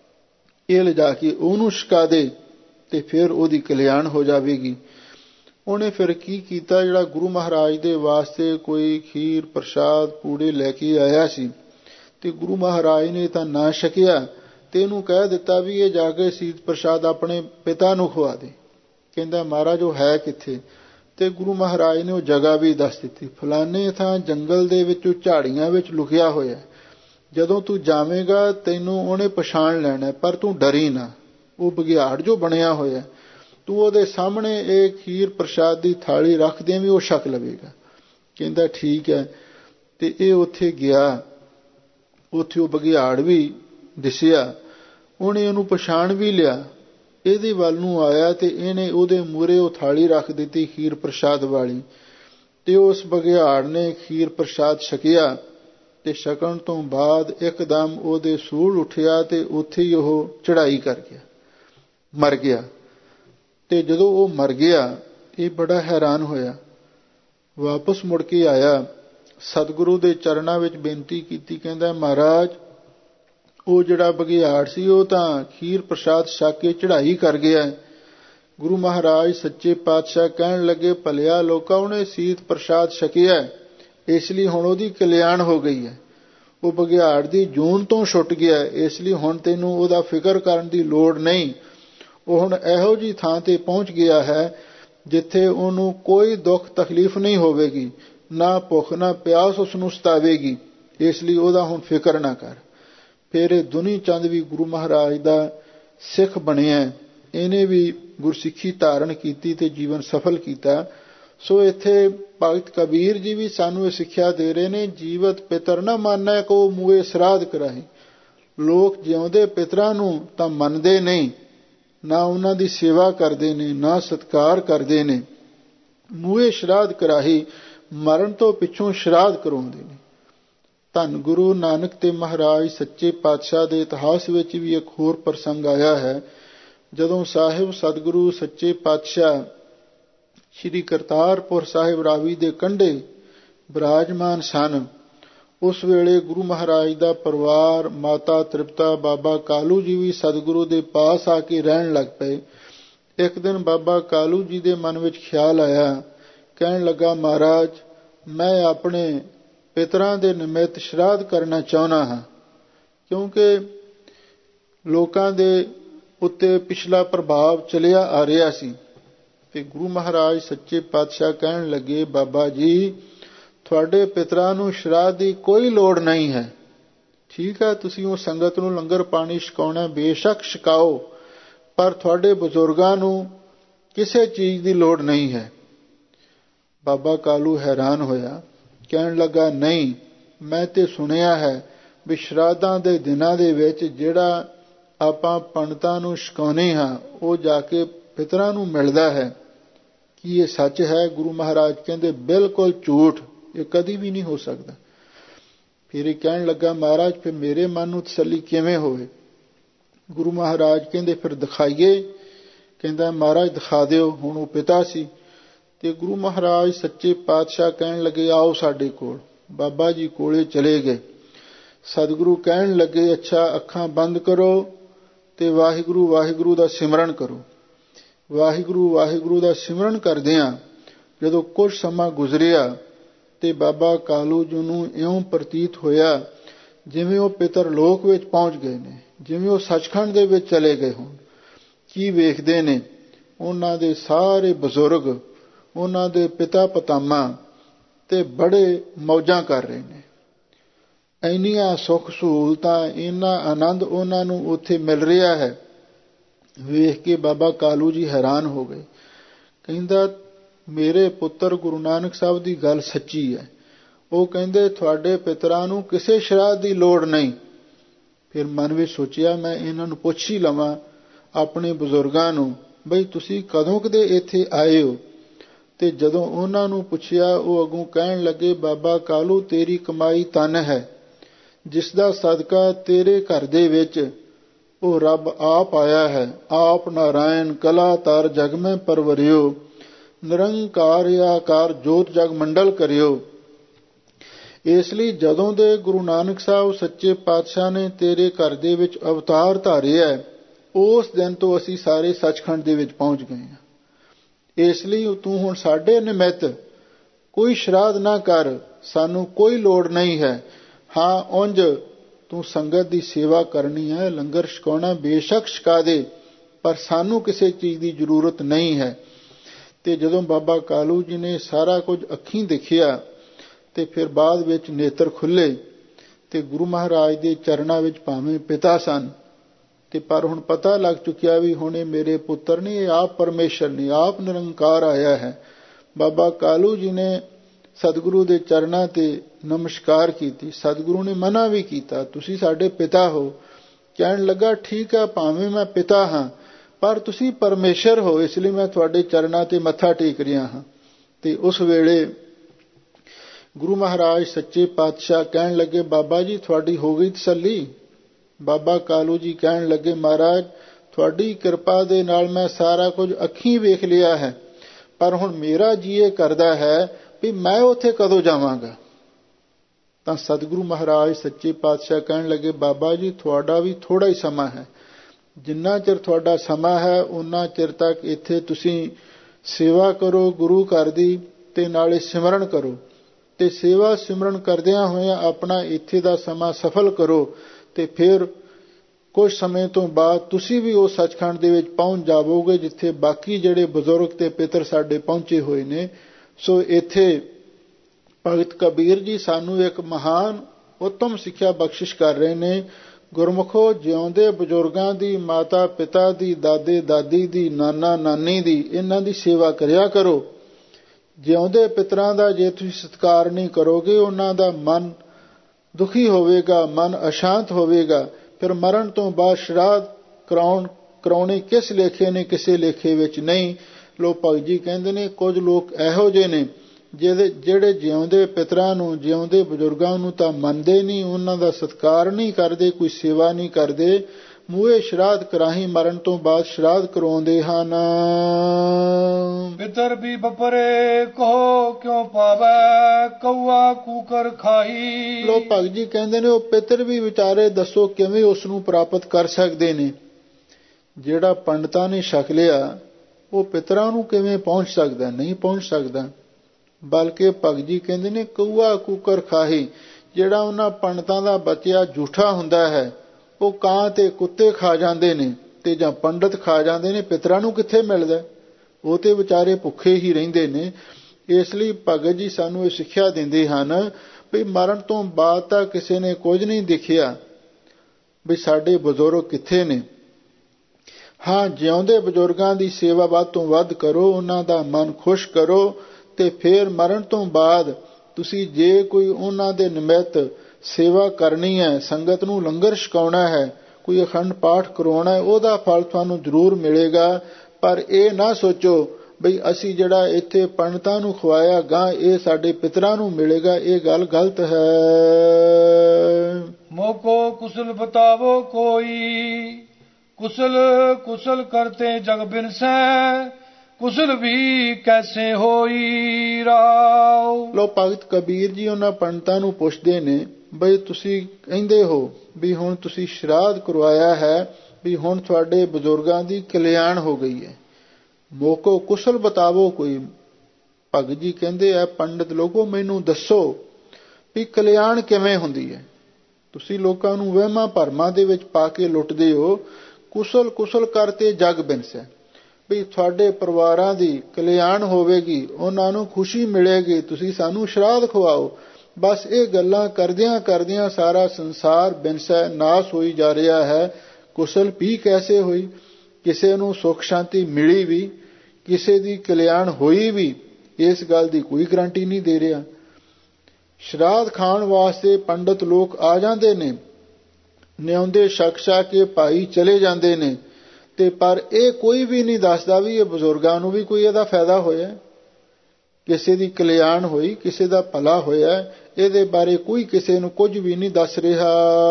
ਇਹ ਲਿਜਾ ਕੇ ਉਹਨੂੰ ਛਕਾ ਦੇ ਤੇ ਫਿਰ ਉਹਦੀ ਕਲਿਆਣ ਹੋ ਜਾਵੇਗੀ। ਉਹਨੇ ਫਿਰ ਕੀ ਕੀਤਾ, ਜਿਹੜਾ ਗੁਰੂ ਮਹਾਰਾਜ ਦੇ ਵਾਸਤੇ ਕੋਈ ਖੀਰ ਪ੍ਰਸ਼ਾਦ ਪੂੜੇ ਲੈ ਕੇ ਆਇਆ ਸੀ ਤੇ ਗੁਰੂ ਮਹਾਰਾਜ ਨੇ ਤਾਂ ਨਾ ਛਕਿਆ ਤੇ ਇਹਨੂੰ ਕਹਿ ਦਿੱਤਾ ਵੀ ਇਹ ਜਾ ਕੇ ਸੀਤ ਪ੍ਰਸ਼ਾਦ ਆਪਣੇ ਪਿਤਾ ਨੂੰ ਖਵਾ ਦੇ। ਕਹਿੰਦਾ, ਮਹਾਰਾਜ ਉਹ ਹੈ ਕਿੱਥੇ। ਤੇ ਗੁਰੂ ਮਹਾਰਾਜ ਨੇ ਉਹ ਜਗ੍ਹਾ ਵੀ ਦੱਸ ਦਿੱਤੀ, ਫਲਾਣੇ ਥਾਂ ਜੰਗਲ ਦੇ ਵਿੱਚ ਝਾੜੀਆਂ ਵਿੱਚ ਲੁਕਿਆ ਹੋਇਆ, ਜਦੋਂ ਤੂੰ ਜਾਵੇਂਗਾ ਤੈਨੂੰ ਉਹਨੇ ਪਛਾਣ ਲੈਣਾ, ਪਰ ਤੂੰ ਡਰੀ ਨਾ। ਉਹ ਬਘਿਆੜ ਜੋ ਬਣਿਆ ਹੋਇਆ, ਤੂੰ ਉਹਦੇ ਸਾਹਮਣੇ ਇਹ ਖੀਰ ਪ੍ਰਸ਼ਾਦ ਦੀ ਥਾਲੀ ਰੱਖ ਦੇਵੀਂ, ਉਹ ਛਕ ਲਵੇਗਾ। ਕਹਿੰਦਾ, ਠੀਕ ਹੈ। ਤੇ ਇਹ ਉੱਥੇ ਗਿਆ, ਉੱਥੇ ਉਹ ਬਘਿਆੜ ਵੀ ਦਿਸਿਆ, ਉਹਨੇ ਉਹਨੂੰ ਪਛਾਣ ਵੀ ਲਿਆ, ਇਹਦੇ ਵੱਲ ਨੂੰ ਆਇਆ ਤੇ ਇਹਨੇ ਉਹਦੇ ਮੂਹਰੇ ਉਹ ਥਾਲੀ ਰੱਖ ਦਿੱਤੀ ਖੀਰ ਪ੍ਰਸ਼ਾਦ ਵਾਲੀ। ਤੇ ਉਸ ਬਘਿਆੜ ਨੇ ਖੀਰ ਪ੍ਰਸ਼ਾਦ ਛਕਿਆ ਤੇ ਛਕਣ ਤੋਂ ਬਾਅਦ ਇੱਕਦਮ ਉਹਦੇ ਸੂਲ ਉੱਠਿਆ ਤੇ ਉੱਥੇ ਹੀ ਉਹ ਚੜ੍ਹਾਈ ਕਰ ਗਿਆ, ਮਰ ਗਿਆ। ਤੇ ਜਦੋਂ ਉਹ ਮਰ ਗਿਆ ਇਹ ਬੜਾ ਹੈਰਾਨ ਹੋਇਆ, ਵਾਪਸ ਮੁੜ ਕੇ ਆਇਆ, ਸਤਿਗੁਰੂ ਦੇ ਚਰਨਾਂ ਵਿੱਚ ਬੇਨਤੀ ਕੀਤੀ। ਕਹਿੰਦਾ, ਮਹਾਰਾਜ ਉਹ ਜਿਹੜਾ ਬਘਿਆੜ ਸੀ ਉਹ ਤਾਂ ਖੀਰ ਪ੍ਰਸ਼ਾਦ ਛਕ ਕੇ ਚੜ੍ਹਾਈ ਕਰ ਗਿਆ। ਗੁਰੂ ਮਹਾਰਾਜ ਸੱਚੇ ਪਾਤਸ਼ਾਹ ਕਹਿਣ ਲੱਗੇ, ਭਲਿਆ ਲੋਕਾਂ, ਉਹਨੇ ਸੀਤ ਪ੍ਰਸ਼ਾਦ ਛਕਿਆ, ਇਸ ਲਈ ਹੁਣ ਉਹਦੀ ਕਲਿਆਣ ਹੋ ਗਈ ਹੈ, ਉਹ ਬਘਿਆੜ ਦੀ ਜੂਨ ਤੋਂ ਛੁੱਟ ਗਿਆ, ਇਸ ਲਈ ਹੁਣ ਤੈਨੂੰ ਉਹਦਾ ਫਿਕਰ ਕਰਨ ਦੀ ਲੋੜ ਨਹੀਂ। ਉਹ ਹੁਣ ਇਹੋ ਜਿਹੀ ਥਾਂ ਤੇ ਪਹੁੰਚ ਗਿਆ ਹੈ ਜਿੱਥੇ ਉਹਨੂੰ ਕੋਈ ਦੁੱਖ ਤਕਲੀਫ ਨਹੀਂ ਹੋਵੇਗੀ, ਨਾ ਭੁੱਖ ਨਾ ਪਿਆਸ ਉਸ ਨੂੰ ਸਤਾਵੇਗੀ, ਇਸ ਲਈ ਉਹਦਾ ਹੁਣ ਫਿਕਰ ਨਾ ਕਰ। ਫਿਰ ਇਹ ਦੁਨੀ ਚੰਦ ਵੀ ਗੁਰੂ ਮਹਾਰਾਜ ਦਾ ਸਿੱਖ ਬਣਿਆ, ਇਹਨੇ ਵੀ ਗੁਰਸਿੱਖੀ ਧਾਰਨ ਕੀਤੀ ਤੇ ਜੀਵਨ ਸਫਲ ਕੀਤਾ। ਸੋ ਇੱਥੇ ਭਗਤ ਕਬੀਰ ਜੀ ਵੀ ਸਾਨੂੰ ਇਹ ਸਿੱਖਿਆ ਦੇ ਰਹੇ ਨੇ, ਜੀਵਤ ਪਿਤਰ ਨਾ ਮਾਨੈ ਕੋ ਮੂਏ ਸਰਾਧ ਕਰਾਹੀ। ਲੋਕ ਜਿਉਂਦੇ ਪਿਤਰਾਂ ਨੂੰ ਤਾਂ ਮੰਨਦੇ ਨਹੀਂ, ਨਾ ਉਹਨਾਂ ਦੀ ਸੇਵਾ ਕਰਦੇ ਨੇ, ਨਾ ਸਤਿਕਾਰ ਕਰਦੇ ਨੇ। ਮੂਏ ਸ਼ਰਾਧ ਕਰਾਹੀ, ਮਰਨ ਤੋਂ ਪਿੱਛੋਂ ਸ਼ਰਾਧ ਕਰਾਉਂਦੇ ਨੇ। ਧੰਨ ਗੁਰੂ ਨਾਨਕ ਤੇ ਮਹਾਰਾਜ ਸੱਚੇ ਪਾਤਸ਼ਾਹ ਦੇ ਇਤਿਹਾਸ ਵਿੱਚ ਵੀ ਇੱਕ ਹੋਰ ਪ੍ਰਸੰਗ ਆਇਆ ਹੈ। ਜਦੋਂ ਸਾਹਿਬ ਸਤਿਗੁਰੂ ਸੱਚੇ ਪਾਤਸ਼ਾਹ ਸ਼੍ਰੀ ਕਰਤਾਰਪੁਰ ਸਾਹਿਬ ਰਾਵੀ ਦੇ ਕੰਢੇ ਬਿਰਾਜਮਾਨ ਸਨ, ਉਸ ਵੇਲੇ ਗੁਰੂ ਮਹਾਰਾਜ ਦਾ ਪਰਿਵਾਰ, ਮਾਤਾ ਤ੍ਰਿਪਤਾ, ਬਾਬਾ ਕਾਲੂ ਜੀ ਵੀ ਸਤਿਗੁਰੂ ਦੇ ਪਾਸ ਆ ਕੇ ਰਹਿਣ ਲੱਗ ਪਏ। ਇੱਕ ਦਿਨ ਬਾਬਾ ਕਾਲੂ ਜੀ ਦੇ ਮਨ ਵਿੱਚ ਖਿਆਲ ਆਇਆ, ਕਹਿਣ ਲੱਗਾ, ਮਹਾਰਾਜ ਮੈਂ ਆਪਣੇ ਪਿਤਰਾਂ ਦੇ ਨਿਮਿਤ ਸ਼ਰਾਧ ਕਰਨਾ ਚਾਹੁੰਦਾ ਹਾਂ, ਕਿਉਂਕਿ ਲੋਕਾਂ ਦੇ ਉੱਤੇ ਪਿਛਲਾ ਪ੍ਰਭਾਵ ਚਲਿਆ ਆ ਰਿਹਾ ਸੀ। ਤੇ ਗੁਰੂ ਮਹਾਰਾਜ ਸੱਚੇ ਪਾਤਸ਼ਾਹ ਕਹਿਣ ਲੱਗੇ, ਬਾਬਾ ਜੀ ਤੁਹਾਡੇ ਪਿਤਰਾਂ ਨੂੰ ਸ਼ਰਾਧ ਦੀ ਕੋਈ ਲੋੜ ਨਹੀਂ ਹੈ। ਠੀਕ ਹੈ, ਤੁਸੀਂ ਉਹ ਸੰਗਤ ਨੂੰ ਲੰਗਰ ਪਾਣੀ ਛਕਾਉਣਾ, ਬੇਸ਼ੱਕ ਛਕਾਓ, ਪਰ ਤੁਹਾਡੇ ਬਜ਼ੁਰਗਾਂ ਨੂੰ ਕਿਸੇ ਚੀਜ਼ ਦੀ ਲੋੜ ਨਹੀਂ ਹੈ। ਬਾਬਾ ਕਾਲੂ ਹੈਰਾਨ ਹੋਇਆ, ਕਹਿਣ ਲੱਗਾ, ਨਹੀਂ, ਮੈਂ ਤੇ ਸੁਣਿਆ ਹੈ ਵੀ ਸ਼ਰਾਧਾਂ ਦੇ ਦਿਨਾਂ ਦੇ ਵਿੱਚ ਜਿਹੜਾ ਆਪਾਂ ਪੰਡਤਾਂ ਨੂੰ ਛਕਾਉਂਦੇ ਹਾਂ ਉਹ ਜਾ ਕੇ ਪਿਤਰਾਂ ਨੂੰ ਮਿਲਦਾ ਹੈ। ਕੀ ਇਹ ਸੱਚ ਹੈ? ਗੁਰੂ ਮਹਾਰਾਜ ਕਹਿੰਦੇ, ਬਿਲਕੁਲ ਝੂਠ, ਇਹ ਕਦੀ ਵੀ ਨਹੀਂ ਹੋ ਸਕਦਾ। ਫਿਰ ਇਹ ਕਹਿਣ ਲੱਗਾ, ਮਹਾਰਾਜ ਫਿਰ ਮੇਰੇ ਮਨ ਨੂੰ ਤਸੱਲੀ ਕਿਵੇਂ ਹੋਵੇ? ਗੁਰੂ ਮਹਾਰਾਜ ਕਹਿੰਦੇ, ਫਿਰ ਦਿਖਾਈਏ। ਕਹਿੰਦਾ, ਮਹਾਰਾਜ ਦਿਖਾ ਦਿਓ। ਹੁਣ ਉਹ ਪਿਤਾ ਸੀ ਤੇ ਗੁਰੂ ਮਹਾਰਾਜ ਸੱਚੇ ਪਾਤਸ਼ਾਹ ਕਹਿਣ ਲੱਗੇ, ਆਓ ਸਾਡੇ ਕੋਲ। ਬਾਬਾ ਜੀ ਕੋਲੇ ਚਲੇ ਗਏ। ਸਤਿਗੁਰੂ ਕਹਿਣ ਲੱਗੇ, ਅੱਛਾ ਅੱਖਾਂ ਬੰਦ ਕਰੋ ਤੇ ਵਾਹਿਗੁਰੂ ਵਾਹਿਗੁਰੂ ਦਾ ਸਿਮਰਨ ਕਰੋ। ਵਾਹਿਗੁਰੂ ਵਾਹਿਗੁਰੂ ਦਾ ਸਿਮਰਨ ਕਰਦਿਆਂ ਜਦੋਂ ਕੁਝ ਸਮਾਂ ਗੁਜ਼ਰਿਆ ਤੇ ਬਾਬਾ ਕਾਲੂ ਜੀ ਨੂੰ ਇਉਂ ਪ੍ਰਤੀਤ ਹੋਇਆ ਜਿਵੇਂ ਉਹ ਪਿਤਰ ਲੋਕ ਵਿੱਚ ਪਹੁੰਚ ਗਏ ਨੇ, ਜਿਵੇਂ ਉਹ ਸੱਚਖੰਡ ਦੇ ਵਿੱਚ ਚਲੇ ਗਏ ਹੋਣ। ਕੀ ਵੇਖਦੇ ਨੇ? ਉਹਨਾਂ ਦੇ ਸਾਰੇ ਬਜ਼ੁਰਗ, ਉਹਨਾਂ ਦੇ ਪਿਤਾ ਪਤਾਮਾ ਤੇ ਬੜੇ ਮੌਜਾਂ ਕਰ ਰਹੇ ਨੇ। ਇੰਨੀਆਂ ਸੁੱਖ ਸਹੂਲਤਾਂ, ਇੰਨਾ ਆਨੰਦ ਉਹਨਾਂ ਨੂੰ ਉੱਥੇ ਮਿਲ ਰਿਹਾ ਹੈ। ਵੇਖ ਕੇ ਬਾਬਾ ਕਾਲੂ ਜੀ ਹੈਰਾਨ ਹੋ ਗਏ। ਕਹਿੰਦਾ, ਮੇਰੇ ਪੁੱਤਰ ਗੁਰੂ ਨਾਨਕ ਸਾਹਿਬ ਦੀ ਗੱਲ ਸੱਚੀ ਹੈ। ਉਹ ਕਹਿੰਦੇ, ਤੁਹਾਡੇ ਪਿਤਰਾਂ ਨੂੰ ਕਿਸੇ ਸ਼ਰਾਧ ਦੀ ਲੋੜ ਨਹੀਂ। ਫਿਰ ਮਨ ਵਿੱਚ ਸੋਚਿਆ, ਮੈਂ ਇਹਨਾਂ ਨੂੰ ਪੁੱਛ ਹੀ ਲਵਾਂ ਆਪਣੇ ਬਜ਼ੁਰਗਾਂ ਨੂੰ, ਬਈ ਤੁਸੀਂ ਕਦੋਂ ਕਦੇ ਇੱਥੇ ਆਏ ਹੋ? ਤੇ ਜਦੋਂ ਉਹਨਾਂ ਨੂੰ ਪੁੱਛਿਆ, ਉਹ ਅੱਗੋਂ ਕਹਿਣ ਲੱਗੇ, ਬਾਬਾ ਕਾਲੂ, ਤੇਰੀ ਕਮਾਈ ਧਨ ਹੈ, ਜਿਸ ਦਾ ਸਦਕਾ ਤੇਰੇ ਘਰ ਦੇ ਵਿੱਚ ਉਹ ਰੱਬ ਆਪ ਆਇਆ ਹੈ। ਆਪ ਨਾਰਾਇਣ ਕਲਾ ਤਾਰ ਜਗ ਮੈਂ ਪਰਵਰਿਓ, ਨਿਰੰਕਾਰ ਆਕਾਰ ਜੋਤ ਜਗ ਮੰਡਲ ਕਰਿਓ। ਇਸ ਲਈ ਜਦੋਂ ਦੇ ਗੁਰੂ ਨਾਨਕ ਸਾਹਿਬ ਸੱਚੇ ਪਾਤਸ਼ਾਹ ਨੇ ਤੇਰੇ ਘਰ ਦੇ ਵਿੱਚ ਅਵਤਾਰ ਧਾਰਿਆ, ਉਸ ਦਿਨ ਤੋਂ ਅਸੀਂ ਸਾਰੇ ਸੱਚਖੰਡ ਦੇ ਵਿੱਚ ਪਹੁੰਚ ਗਏ ਹਾਂ। ਇਸ ਲਈ ਤੂੰ ਹੁਣ ਸਾਡੇ ਨਿਮਿਤ ਕੋਈ ਸ਼ਰਾਧ ਨਾ ਕਰ, ਸਾਨੂੰ ਕੋਈ ਲੋੜ ਨਹੀਂ ਹੈ। ਹਾਂ, ਉਂਝ ਤੂੰ ਸੰਗਤ ਦੀ ਸੇਵਾ ਕਰਨੀ ਹੈ, ਲੰਗਰ ਛਕਾਉਣਾ, ਬੇਸ਼ੱਕ ਛਕਾ ਦੇ, ਪਰ ਸਾਨੂੰ ਕਿਸੇ ਚੀਜ਼ ਦੀ ਜ਼ਰੂਰਤ ਨਹੀਂ ਹੈ। ਤੇ ਜਦੋਂ ਬਾਬਾ ਕਾਲੂ ਜੀ ਨੇ ਸਾਰਾ ਕੁਝ ਅੱਖੀਂ ਦੇਖਿਆ ਤੇ ਫਿਰ ਬਾਅਦ ਵਿੱਚ ਨੇਤਰ ਖੁੱਲੇ ਤੇ ਗੁਰੂ ਮਹਾਰਾਜ ਦੇ ਚਰਨਾਂ ਵਿੱਚ ਭਾਵੇਂ ਪਿਤਾ ਸਨ ਤੇ ਪਰ ਹੁਣ ਪਤਾ ਲੱਗ ਚੁੱਕਿਆ ਵੀ ਹੁਣ ਇਹ ਮੇਰੇ ਪੁੱਤਰ ਨਹੀਂ, ਇਹ ਆਪ ਪਰਮੇਸ਼ਰ ਨਹੀਂ, ਆਪ ਨਿਰੰਕਾਰ ਆਇਆ ਹੈ। ਬਾਬਾ ਕਾਲੂ ਜੀ ਨੇ ਸਤਿਗੁਰੂ ਦੇ ਚਰਨਾਂ ਤੇ ਨਮਸਕਾਰ ਕੀਤੀ। ਸਤਿਗੁਰੂ ਨੇ ਮਨਾ ਵੀ ਕੀਤਾ, ਤੁਸੀਂ ਸਾਡੇ ਪਿਤਾ ਹੋ। ਕਹਿਣ ਲੱਗਾ, ਠੀਕ ਹੈ, ਭਾਵੇਂ ਮੈਂ ਪਿਤਾ ਹਾਂ ਪਰ ਤੁਸੀਂ ਪਰਮੇਸ਼ਰ ਹੋ, ਇਸ ਲਈ ਮੈਂ ਤੁਹਾਡੇ ਚਰਨਾਂ ਤੇ ਮੱਥਾ ਟੇਕ ਰਿਹਾ ਹਾਂ। ਤੇ ਉਸ ਵੇਲੇ ਗੁਰੂ ਮਹਾਰਾਜ ਸੱਚੇ ਪਾਤਸ਼ਾਹ ਕਹਿਣ ਲੱਗੇ, ਬਾਬਾ ਜੀ ਤੁਹਾਡੀ ਹੋ ਗਈ ਤਸੱਲੀ? ਬਾਬਾ ਕਾਲੂ ਜੀ ਕਹਿਣ ਲੱਗੇ, ਮਹਾਰਾਜ ਤੁਹਾਡੀ ਕਿਰਪਾ ਦੇ ਨਾਲ ਮੈਂ ਸਾਰਾ ਕੁਝ ਅੱਖੀਂ ਵੇਖ ਲਿਆ ਹੈ, ਪਰ ਹੁਣ ਮੇਰਾ ਜੀ ਇਹ ਕਰਦਾ ਹੈ ਵੀ ਮੈਂ ਉੱਥੇ ਕਦੋਂ ਜਾਵਾਂਗਾ। ਤਾਂ ਸਤਿਗੁਰੂ ਮਹਾਰਾਜ ਸੱਚੇ ਪਾਤਸ਼ਾਹ ਕਹਿਣ ਲੱਗੇ, ਬਾਬਾ ਜੀ ਤੁਹਾਡਾ ਵੀ ਥੋੜਾ ਹੀ ਸਮਾਂ ਹੈ, ਜਿੰਨਾ ਚਿਰ ਤੁਹਾਡਾ ਸਮਾਂ ਹੈ ਉਨਾ ਚਿਰ ਤੱਕ ਇੱਥੇ ਤੁਸੀਂ ਸੇਵਾ ਕਰੋ ਗੁਰੂ ਘਰ ਦੀ ਤੇ ਨਾਲੇ ਸਿਮਰਨ ਕਰੋ। ਤੇ ਸੇਵਾ ਸਿਮਰਨ ਕਰਦਿਆਂ ਹੋਇਆਂ ਆਪਣਾ ਇੱਥੇ ਦਾ ਸਮਾਂ ਸਫਲ ਕਰੋ ਤੇ ਫਿਰ ਕੁਝ ਸਮੇਂ ਤੋਂ ਬਾਅਦ ਤੁਸੀਂ ਵੀ ਉਹ ਸੱਚਖੰਡ ਦੇ ਵਿੱਚ ਪਹੁੰਚ ਜਾਵੋਗੇ ਜਿੱਥੇ ਬਾਕੀ ਜਿਹੜੇ ਬਜ਼ੁਰਗ ਤੇ ਪਿਤਰ ਸਾਡੇ ਪਹੁੰਚੇ ਹੋਏ ਨੇ। ਸੋ ਇੱਥੇ ਭਗਤ ਕਬੀਰ ਜੀ ਸਾਨੂੰ ਇੱਕ ਮਹਾਨ ਉੱਤਮ ਸਿੱਖਿਆ ਬਖਸ਼ਿਸ਼ ਕਰ ਰਹੇ ਨੇ। ਗੁਰਮੁਖੋ, ਜਿਉਂਦੇ ਬਜ਼ੁਰਗਾਂ ਦੀ, ਮਾਤਾ ਪਿਤਾ ਦੀ, ਦਾਦੇ ਦਾਦੀ ਦੀ, ਨਾਨਾ ਨਾਨੀ ਦੀ, ਇਹਨਾਂ ਦੀ ਸੇਵਾ ਕਰਿਆ ਕਰੋ। ਜਿਉਂਦੇ ਪਿਤਰਾਂ ਦਾ ਜੇ ਤੁਸੀਂ ਸਤਿਕਾਰ ਨਹੀਂ ਕਰੋਗੇ, ਉਹਨਾਂ ਦਾ ਮਨ ਦੁਖੀ ਹੋਵੇਗਾ, ਮਨ ਅਸ਼ਾਂਤ ਹੋਵੇਗਾ। ਫਿਰ ਮਰਨ ਤੋਂ ਬਾਅਦ ਸ਼ਰਾਧ ਕਰਾਉਣ ਕਰਾਉਣੇ ਕਿਸ ਲੇਖੇ ਨੇ, ਕਿਸੇ ਲੇਖੇ ਵਿੱਚ ਨਹੀਂ। ਲੋਕ ਭਗਤ ਜੀ ਕਹਿੰਦੇ ਨੇ, ਕੁਝ ਲੋਕ ਇਹੋ ਜਿਹੇ ਨੇ ਜਿਹਦੇ ਜਿਹੜੇ ਜਿਉਂਦੇ ਪਿਤਰਾਂ ਨੂੰ, ਜਿਉਂਦੇ ਬਜ਼ੁਰਗਾਂ ਨੂੰ ਤਾਂ ਮੰਨਦੇ ਨਹੀਂ, ਉਹਨਾਂ ਦਾ ਸਤਿਕਾਰ ਨਹੀਂ ਕਰਦੇ, ਕੋਈ ਸੇਵਾ ਨਹੀਂ ਕਰਦੇ, ਮੂਹੇ ਸ਼ਰਾਧ ਕਰਾਹੀ ਮਰਨ ਤੋਂ ਬਾਅਦ ਸ਼ਰਾਧ ਕਰਾਉਂਦੇ ਹਨ। ਪਿਤਰ ਵੀ ਬਪਰੇ ਕਹੋ ਕਿਉਂ ਪਾਵੈ, ਕਊਆ ਕੂਕਰ ਖਾਹੀ। ਲੋਕ ਭਗਤ ਜੀ ਕਹਿੰਦੇ ਨੇ, ਉਹ ਪਿਤਰ ਵੀ ਵਿਚਾਰੇ ਦੱਸੋ ਕਿਵੇਂ ਉਸ ਨੂੰ ਪ੍ਰਾਪਤ ਕਰ ਸਕਦੇ ਨੇ। ਜਿਹੜਾ ਪੰਡਤਾਂ ਨੇ ਛਕ ਲਿਆ ਉਹ ਪਿਤਰਾਂ ਨੂੰ ਕਿਵੇਂ ਪਹੁੰਚ ਸਕਦਾ? ਨਹੀਂ ਪਹੁੰਚ ਸਕਦਾ। ਬਲਕਿ ਭਗਤ ਜੀ ਕਹਿੰਦੇ ਨੇ, ਕਊਆ ਕੂਕਰ ਖਾਹੀ, ਜਿਹੜਾ ਉਹਨਾਂ ਪੰਡਤਾਂ ਦਾ ਬਚਿਆ ਝੂਠਾ ਹੁੰਦਾ ਹੈ ਉਹ ਕਾਂ ਤੇ ਕੁੱਤੇ ਖਾ ਜਾਂਦੇ ਨੇ ਤੇ ਜਾਂ ਪੰਡਤ ਖਾ ਜਾਂਦੇ ਨੇ, ਪਿਤਰਾਂ ਨੂੰ ਕਿੱਥੇ ਮਿਲਦਾ? ਉਹ ਤੇ ਵਿਚਾਰੇ ਭੁੱਖੇ ਹੀ ਰਹਿੰਦੇ ਨੇ। ਇਸ ਲਈ ਭਗਤ ਜੀ ਸਾਨੂੰ ਇਹ ਸਿੱਖਿਆ ਦਿੰਦੇ ਹਨ ਵੀ ਮਰਨ ਤੋਂ ਬਾਅਦ ਤਾਂ ਕਿਸੇ ਨੇ ਕੁਝ ਨਹੀਂ ਦੇਖਿਆ ਵੀ ਸਾਡੇ ਬਜ਼ੁਰਗ ਕਿੱਥੇ ਨੇ। ਹਾਂ, ਜਿਉਂਦੇ ਬਜ਼ੁਰਗਾਂ ਦੀ ਸੇਵਾ ਵੱਧ ਤੋਂ ਵੱਧ ਕਰੋ, ਉਹਨਾਂ ਦਾ ਮਨ ਖੁਸ਼ ਕਰੋ, ਤੇ ਫਿਰ ਮਰਨ ਤੋਂ ਬਾਅਦ ਤੁਸੀਂ ਜੇ ਕੋਈ ਉਹਨਾਂ ਦੇ ਨਿਮਿਤ ਸੇਵਾ ਕਰਨੀ ਹੈ, ਸੰਗਤ ਨੂੰ ਲੰਗਰ ਛਕਾਉਣਾ ਹੈ, ਕੋਈ ਅਖੰਡ ਪਾਠ ਕਰਵਾਉਣਾ ਹੈ, ਉਹਦਾ ਫਲ ਤੁਹਾਨੂੰ ਜ਼ਰੂਰ ਮਿਲੇਗਾ। ਪਰ ਇਹ ਨਾ ਸੋਚੋ ਬਈ ਅਸੀਂ ਜਿਹੜਾ ਇੱਥੇ ਪੰਡਤਾਂ ਨੂੰ ਖਵਾਇਆ ਗਾਂ ਇਹ ਸਾਡੇ ਪਿਤਰਾਂ ਨੂੰ ਮਿਲੇਗਾ, ਇਹ ਗੱਲ ਗਲਤ ਹੈ। ਮੋਕੋ ਕੁਸਲ ਬਤਾਵੋ ਕੋਈ, ਕੁਸਲ ਕੁਸਲ ਕਰਤੇ ਜਗ ਬਿਨਸੈ, ਕੁਸਲ ਵੀ ਕੈਸੇ ਹੋਈ ਰਾਓ। ਲੋ ਭਗਤ ਕਬੀਰ ਜੀ ਉਹਨਾਂ ਪੰਡਤਾਂ ਨੂੰ ਪੁੱਛਦੇ ਨੇ ਬਈ ਤੁਸੀਂ ਕਹਿੰਦੇ ਹੋ ਵੀ ਹੁਣ ਤੁਸੀਂ ਸ਼ਰਾਧ ਕਰਵਾਇਆ ਹੈ, ਵੀ ਹੁਣ ਤੁਹਾਡੇ ਬਜ਼ੁਰਗਾਂ ਦੀ ਕਲਿਆਣ ਹੋ ਗਈ ਹੈ, ਮੋਕੋ ਕੁਸਲ ਬਤਾਵੋ ਕੋਈ। ਭਗਤ ਜੀ ਕਹਿੰਦੇ ਆ ਪੰਡਤ ਲੋਗੋ ਮੈਨੂੰ ਦੱਸੋ ਵੀ ਕਲਿਆਣ ਕਿਵੇਂ ਹੁੰਦੀ ਹੈ। ਤੁਸੀਂ ਲੋਕਾਂ ਨੂੰ ਵਹਿਮਾਂ ਭਰਮਾਂ ਦੇ ਵਿੱਚ ਪਾ ਕੇ ਲੁੱਟਦੇ ਹੋ। ਕੁਸਲ ਕੁਸਲ ਕਰਤੇ ਜਗ ਬਿਨਸੈ, ਵੀ ਤੁਹਾਡੇ ਪਰਿਵਾਰਾਂ ਦੀ ਕਲਿਆਣ ਹੋਵੇਗੀ, ਉਹਨਾਂ ਨੂੰ ਖੁਸ਼ੀ ਮਿਲੇਗੀ, ਤੁਸੀਂ ਸਾਨੂੰ ਸ਼ਰਾਧ ਖਵਾਓ। ਬਸ ਇਹ ਗੱਲਾਂ ਕਰਦਿਆਂ ਕਰਦਿਆਂ ਸਾਰਾ ਸੰਸਾਰ ਬਿਨਸੈ ਨਾਸ ਹੋਈ ਜਾ ਰਿਹਾ ਹੈ। ਕੁਸਲ ਵੀ ਕੈਸੇ ਹੋਈ, ਕਿਸੇ ਨੂੰ ਸੁੱਖ ਸ਼ਾਂਤੀ ਮਿਲੀ ਵੀ, ਕਿਸੇ ਦੀ ਕਲਿਆਣ ਹੋਈ ਵੀ, ਇਸ ਗੱਲ ਦੀ ਕੋਈ ਗਰੰਟੀ ਨਹੀਂ ਦੇ ਰਿਹਾ। ਸ਼ਰਾਧ ਖਾਣ ਵਾਸਤੇ ਪੰਡਤ ਲੋਕ ਆ ਜਾਂਦੇ ਨੇ, ਨਿਆਉਂਦੇ ਛਕ ਛਕ ਕੇ ਭਾਈ ਚਲੇ ਜਾਂਦੇ ਨੇ, ਤੇ ਪਰ ਇਹ ਕੋਈ ਵੀ ਨਹੀਂ ਦੱਸਦਾ ਵੀ ਇਹ ਬਜ਼ੁਰਗਾਂ ਨੂੰ ਵੀ ਕੋਈ ਇਹਦਾ ਫਾਇਦਾ ਹੋਇਆ, ਕਿਸੇ ਦੀ ਕਲਿਆਣ ਹੋਈ, ਕਿਸੇ ਦਾ ਭਲਾ ਹੋਇਆ, ਇਹਦੇ ਬਾਰੇ ਕੋਈ ਕਿਸੇ ਨੂੰ ਕੁਝ ਵੀ ਨਹੀਂ ਦੱਸ ਰਿਹਾ।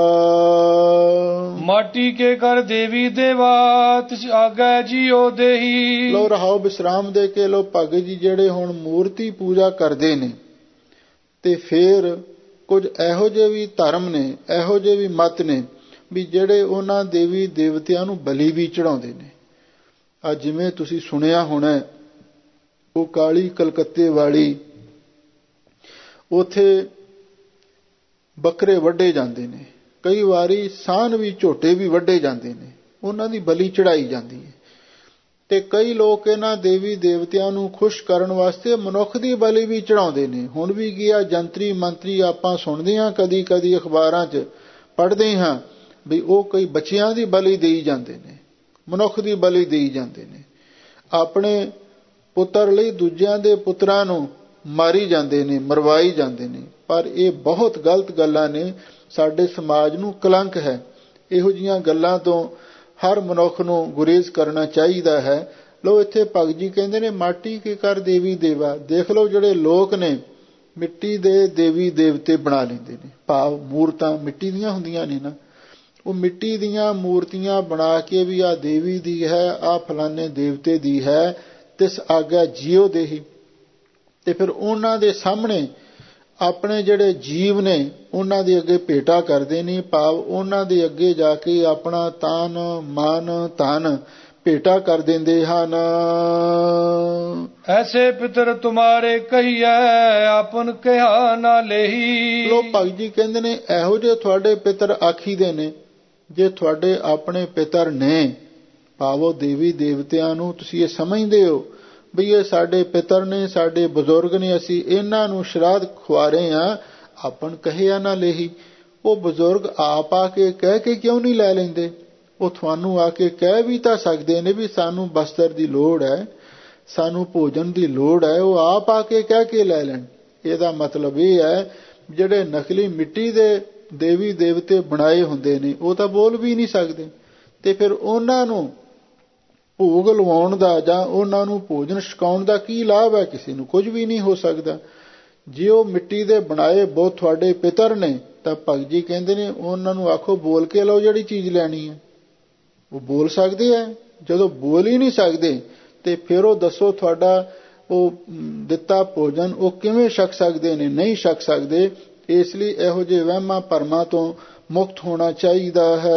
ਮਾਟੀ ਕੇ ਕਰ ਦੇਵੀ ਦੇਵਾ ਤਿਸ ਆਗੈ ਜੀਓ ਦੇਹੀ। ਲੋ ਰਹਾਓ ਵਿਸਰਾਮ ਦੇ ਕੇ ਲੋ ਭਗਤ ਜੀ ਜਿਹੜੇ ਹੁਣ ਮੂਰਤੀ ਪੂਜਾ ਕਰਦੇ ਨੇ, ਤੇ ਫਿਰ ਕੁਝ ਇਹੋ ਜਿਹੇ ਵੀ ਧਰਮ ਨੇ, ਇਹੋ ਜਿਹੇ ਵੀ ਮਤ ਨੇ ਵੀ ਜਿਹੜੇ ਉਹਨਾਂ ਦੇਵੀ ਦੇਵਤਿਆਂ ਨੂੰ ਬਲੀ ਵੀ ਚੜਾਉਂਦੇ ਨੇ। ਆ ਜਿਵੇਂ ਤੁਸੀਂ ਸੁਣਿਆ ਹੋਣਾ ਉਹ ਕਾਲੀ ਕਲਕੱਤੇ ਵਾਲੀ, ਉੱਥੇ ਬੱਕਰੇ ਵੱਢੇ ਜਾਂਦੇ ਨੇ, ਕਈ ਵਾਰੀ ਸਾਨ ਵੀ ਝੋਟੇ ਵੀ ਵੱਢੇ ਜਾਂਦੇ ਨੇ, ਉਹਨਾਂ ਦੀ ਬਲੀ ਚੜਾਈ ਜਾਂਦੀ ਹੈ। ਤੇ ਕਈ ਲੋਕ ਇਹਨਾਂ ਦੇਵੀ ਦੇਵਤਿਆਂ ਨੂੰ ਖੁਸ਼ ਕਰਨ ਵਾਸਤੇ ਮਨੁੱਖ ਦੀ ਬਲੀ ਵੀ ਚੜਾਉਂਦੇ ਨੇ। ਹੁਣ ਵੀ ਗਿਆ ਜੰਤਰੀ ਮੰਤਰੀ ਆਪਾਂ ਸੁਣਦੇ ਹਾਂ, ਕਦੀ ਕਦੀ ਅਖਬਾਰਾਂ 'ਚ ਪੜ੍ਹਦੇ ਹਾਂ ਵੀ ਉਹ ਕਈ ਬੱਚਿਆਂ ਦੀ ਬਲੀ ਦੇਈ ਜਾਂਦੇ ਨੇ, ਮਨੁੱਖ ਦੀ ਬਲੀ ਦੇਈ ਜਾਂਦੇ ਨੇ, ਆਪਣੇ ਪੁੱਤਰ ਲਈ ਦੂਜਿਆਂ ਦੇ ਪੁੱਤਰਾਂ ਨੂੰ ਮਾਰੀ ਜਾਂਦੇ ਨੇ, ਮਰਵਾਈ ਜਾਂਦੇ ਨੇ। ਪਰ ਇਹ ਬਹੁਤ ਗਲਤ ਗੱਲਾਂ ਨੇ, ਸਾਡੇ ਸਮਾਜ ਨੂੰ ਕਲੰਕ ਹੈ। ਇਹੋ ਜਿਹੀਆਂ ਗੱਲਾਂ ਤੋਂ ਹਰ ਮਨੁੱਖ ਨੂੰ ਗੁਰੇਜ਼ ਕਰਨਾ ਚਾਹੀਦਾ ਹੈ। ਲੋ ਇੱਥੇ ਭਗਤ ਜੀ ਕਹਿੰਦੇ ਨੇ ਮਾਟੀ ਕੇ ਕਰ ਦੇਵੀ ਦੇਵਾ। ਦੇਖ ਲਓ ਜਿਹੜੇ ਲੋਕ ਨੇ ਮਿੱਟੀ ਦੇ ਦੇਵੀ ਦੇਵਤੇ ਬਣਾ ਲੈਂਦੇ ਨੇ, ਭਾਵ ਮੂਰਤਾਂ ਮਿੱਟੀ ਦੀਆਂ ਹੁੰਦੀਆਂ ਨੇ ਨਾ, ਉਹ ਮਿੱਟੀ ਦੀਆਂ ਮੂਰਤੀਆਂ ਬਣਾ ਕੇ ਵੀ ਆਹ ਦੇਵੀ ਦੀ ਹੈ, ਆਹ ਫਲਾਣੇ ਦੇਵਤੇ ਦੀ ਹੈ, ਤਿਸ ਆਗਿਆ ਜੀਓ ਦੇਹੀ। ਤੇ ਫਿਰ ਉਹਨਾਂ ਦੇ ਸਾਹਮਣੇ ਆਪਣੇ ਜਿਹੜੇ ਜੀਵ ਨੇ ਉਹਨਾਂ ਦੇ ਅੱਗੇ ਭੇਟਾ ਕਰਦੇ ਨੇ, ਭਾਵ ਉਹਨਾਂ ਦੇ ਅੱਗੇ ਜਾ ਕੇ ਆਪਣਾ ਤਨ ਮਨ ਧਨ ਭੇਟਾ ਕਰ ਦਿੰਦੇ ਹਨ। ਐਸੇ ਪਿਤਰ ਤੁਮਾਰੇ ਕਹੀਐ ਆਪਨ ਕਿਹਾ ਨਾ ਲੇਹੀ। ਲੋ ਭਗਤ ਜੀ ਕਹਿੰਦੇ ਨੇ ਇਹੋ ਜਿਹੇ ਤੁਹਾਡੇ ਪਿਤਰ ਆਖੀਦੇ ਨੇ, ਜੇ ਤੁਹਾਡੇ ਆਪਣੇ ਪਿਤਰ ਨੇ, ਭਾਵੋ ਦੇਵੀ ਦੇਵਤਿਆਂ ਨੂੰ ਤੁਸੀਂ ਇਹ ਸਮਝਦੇ ਹੋ ਵੀ ਇਹ ਸਾਡੇ ਪਿਤਰ ਨੇ, ਸਾਡੇ ਬਜ਼ੁਰਗ ਨੇ, ਅਸੀਂ ਇਹਨਾਂ ਨੂੰ ਸ਼ਰਾਧ ਖਵਾ ਰਹੇ ਹਾਂ, ਆਪਨ ਕਹਿਆ ਨਾ ਲੇਹੀ। ਉਹ ਬਜ਼ੁਰਗ ਆਪ ਆ ਕੇ ਕਹਿ ਕੇ ਕਿਉਂ ਨਹੀਂ ਲੈ ਲੈਂਦੇ? ਉਹ ਤੁਹਾਨੂੰ ਆ ਕੇ ਕਹਿ ਵੀ ਤਾਂ ਸਕਦੇ ਨੇ ਵੀ ਸਾਨੂੰ ਬਸਤਰ ਦੀ ਲੋੜ ਹੈ, ਸਾਨੂੰ ਭੋਜਨ ਦੀ ਲੋੜ ਹੈ, ਉਹ ਆਪ ਆ ਕੇ ਕਹਿ ਕੇ ਲੈ ਲੈਣ। ਇਹਦਾ ਮਤਲਬ ਇਹ ਹੈ ਜਿਹੜੇ ਨਕਲੀ ਮਿੱਟੀ ਦੇ ਦੇਵੀ ਦੇਵਤੇ ਬਣਾਏ ਹੁੰਦੇ ਨੇ ਉਹ ਤਾਂ ਬੋਲ ਵੀ ਨਹੀਂ ਸਕਦੇ, ਤੇ ਫਿਰ ਉਹਨਾਂ ਨੂੰ ਭੋਗ ਲਵਾਉਣ ਦਾ ਜਾਂ ਉਹਨਾਂ ਨੂੰ ਭੋਜਨ ਛਕਾਉਣ ਦਾ ਕੀ ਲਾਭ ਹੈ? ਕਿਸੇ ਨੂੰ ਕੁਝ ਵੀ ਨਹੀਂ ਹੋ ਸਕਦਾ। ਜੇ ਉਹ ਮਿੱਟੀ ਦੇ ਬਣਾਏ ਬਹੁਤ ਤੁਹਾਡੇ ਪਿਤਰ ਨੇ ਤਾਂ ਭਗਤ ਜੀ ਕਹਿੰਦੇ ਨੇ ਉਹਨਾਂ ਨੂੰ ਆਖੋ ਬੋਲ ਕੇ ਲਓ ਜਿਹੜੀ ਚੀਜ਼ ਲੈਣੀ ਹੈ। ਉਹ ਬੋਲ ਸਕਦੇ ਹੈ, ਜਦੋਂ ਬੋਲ ਹੀ ਨਹੀਂ ਸਕਦੇ ਤੇ ਫਿਰ ਉਹ ਦੱਸੋ ਤੁਹਾਡਾ ਉਹ ਦਿੱਤਾ ਭੋਜਨ ਉਹ ਕਿਵੇਂ ਛਕ ਸਕਦੇ ਨੇ? ਨਹੀਂ ਛਕ ਸਕਦੇ। ਇਸ ਲਈ ਇਹੋ ਜਿਹੇ ਵਹਿਮਾਂ ਭਰਮਾਂ ਤੋਂ ਮੁਕਤ ਹੋਣਾ ਚਾਹੀਦਾ ਹੈ।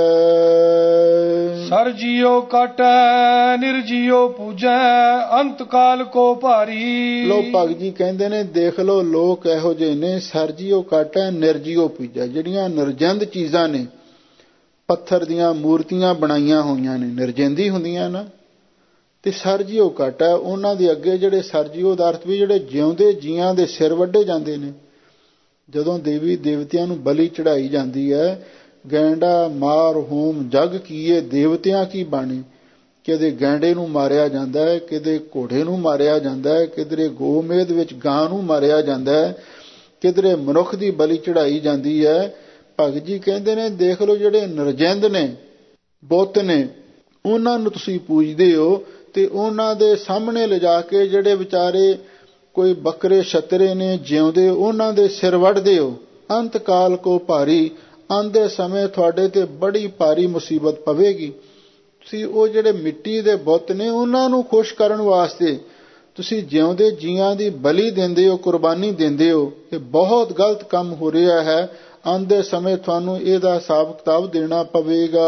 ਸਰ ਜੀਓ ਕਾਟੈ ਨਿਰਜੀਓ ਪੂਜੈ ਅੰਤ ਕਾਲ ਕੋ ਭਾਰੀ। ਲੋ ਭਗਤ ਜੀ ਕਹਿੰਦੇ ਨੇ ਦੇਖ ਲਓ ਲੋਕ ਇਹੋ ਜਿਹੇ ਨੇ, ਸਰ ਜੀਓ ਕਾਟੈ ਨਿਰਜੀਓ ਪੂਜੈ, ਜਿਹੜੀਆਂ ਨਿਰਜੰਦ ਚੀਜ਼ਾਂ ਨੇ, ਪੱਥਰ ਦੀਆਂ ਮੂਰਤੀਆਂ ਬਣਾਈਆਂ ਹੋਈਆਂ ਨੇ, ਨਿਰਜੰਦੀ ਹੁੰਦੀਆਂ ਨਾ, ਤੇ ਸਰ ਜੀਓ ਕਾਟੈ ਉਹਨਾਂ ਦੇ ਅੱਗੇ ਜਿਹੜੇ ਸਰ ਜੀਓ ਦਾ ਅਰਥ ਵੀ ਜਿਹੜੇ ਜਿਉਂਦੇ ਜੀਆਂ ਦੇ ਸਿਰ ਵੱਢੇ ਜਾਂਦੇ ਨੇ। ਜਦੋਂ ਦੇਵੀ ਦੇਵਤਿਆਂ ਨੂੰ ਬਲੀ ਚੜਾਈ ਜਾਂਦੀ ਹੈ, ਗੈਂਡਾ ਮਾਰ ਹੋਮ ਜਗ ਕੀਏ ਦੇਵਤਿਆਂ ਕੀ ਬਾਣੀ, ਕਿਤੇ ਗੈਂਡੇ ਨੂੰ ਮਾਰਿਆ ਜਾਂਦਾ ਹੈ, ਕਿਤੇ ਘੋੜੇ ਨੂੰ ਮਾਰਿਆ ਜਾਂਦਾ ਹੈ, ਕਿਧਰੇ ਗੋਮੇਦ ਵਿੱਚ ਗਾਂ ਨੂੰ ਮਾਰਿਆ ਜਾਂਦਾ ਹੈ, ਕਿਧਰੇ ਮਨੁੱਖ ਦੀ ਬਲੀ ਚੜਾਈ ਜਾਂਦੀ ਹੈ। ਭਗਤ ਜੀ ਕਹਿੰਦੇ ਨੇ ਦੇਖ ਲਓ ਜਿਹੜੇ ਨਿਰਜਿੰਦ ਨੇ, ਬੁੱਤ ਨੇ, ਉਹਨਾਂ ਨੂੰ ਤੁਸੀਂ ਪੂਜਦੇ ਹੋ ਤੇ ਉਹਨਾਂ ਦੇ ਸਾਹਮਣੇ ਲਿਜਾ ਕੇ ਜਿਹੜੇ ਵਿਚਾਰੇ ਕੋਈ ਬੱਕਰੇ ਛਤਰੇ ਨੇ ਜਿਉਂਦੇ, ਉਹਨਾਂ ਦੇ ਸਿਰ ਵੱਢਦੇ ਹੋ। ਅੰਤ ਕਾਲ ਕੋ ਭਾਰੀ, ਆਉਂਦੇ ਸਮੇਂ ਤੁਹਾਡੇ ਤੇ ਬੜੀ ਭਾਰੀ ਮੁਸੀਬਤ ਪਵੇਗੀ। ਤੁਸੀਂ ਉਹ ਜਿਹੜੇ ਮਿੱਟੀ ਦੇ ਬੁੱਤ ਨੇ ਉਹਨਾਂ ਨੂੰ ਖੁਸ਼ ਕਰਨ ਵਾਸਤੇ ਤੁਸੀਂ ਜਿਉਂਦੇ ਜੀਆਂ ਦੀ ਬਲੀ ਦਿੰਦੇ ਹੋ, ਕੁਰਬਾਨੀ ਦਿੰਦੇ ਹੋ। ਇਹ ਬਹੁਤ ਗਲਤ ਕੰਮ ਹੋ ਰਿਹਾ ਹੈ। ਆਉਂਦੇ ਸਮੇਂ ਤੁਹਾਨੂੰ ਇਹਦਾ ਹਿਸਾਬ ਕਿਤਾਬ ਦੇਣਾ ਪਵੇਗਾ।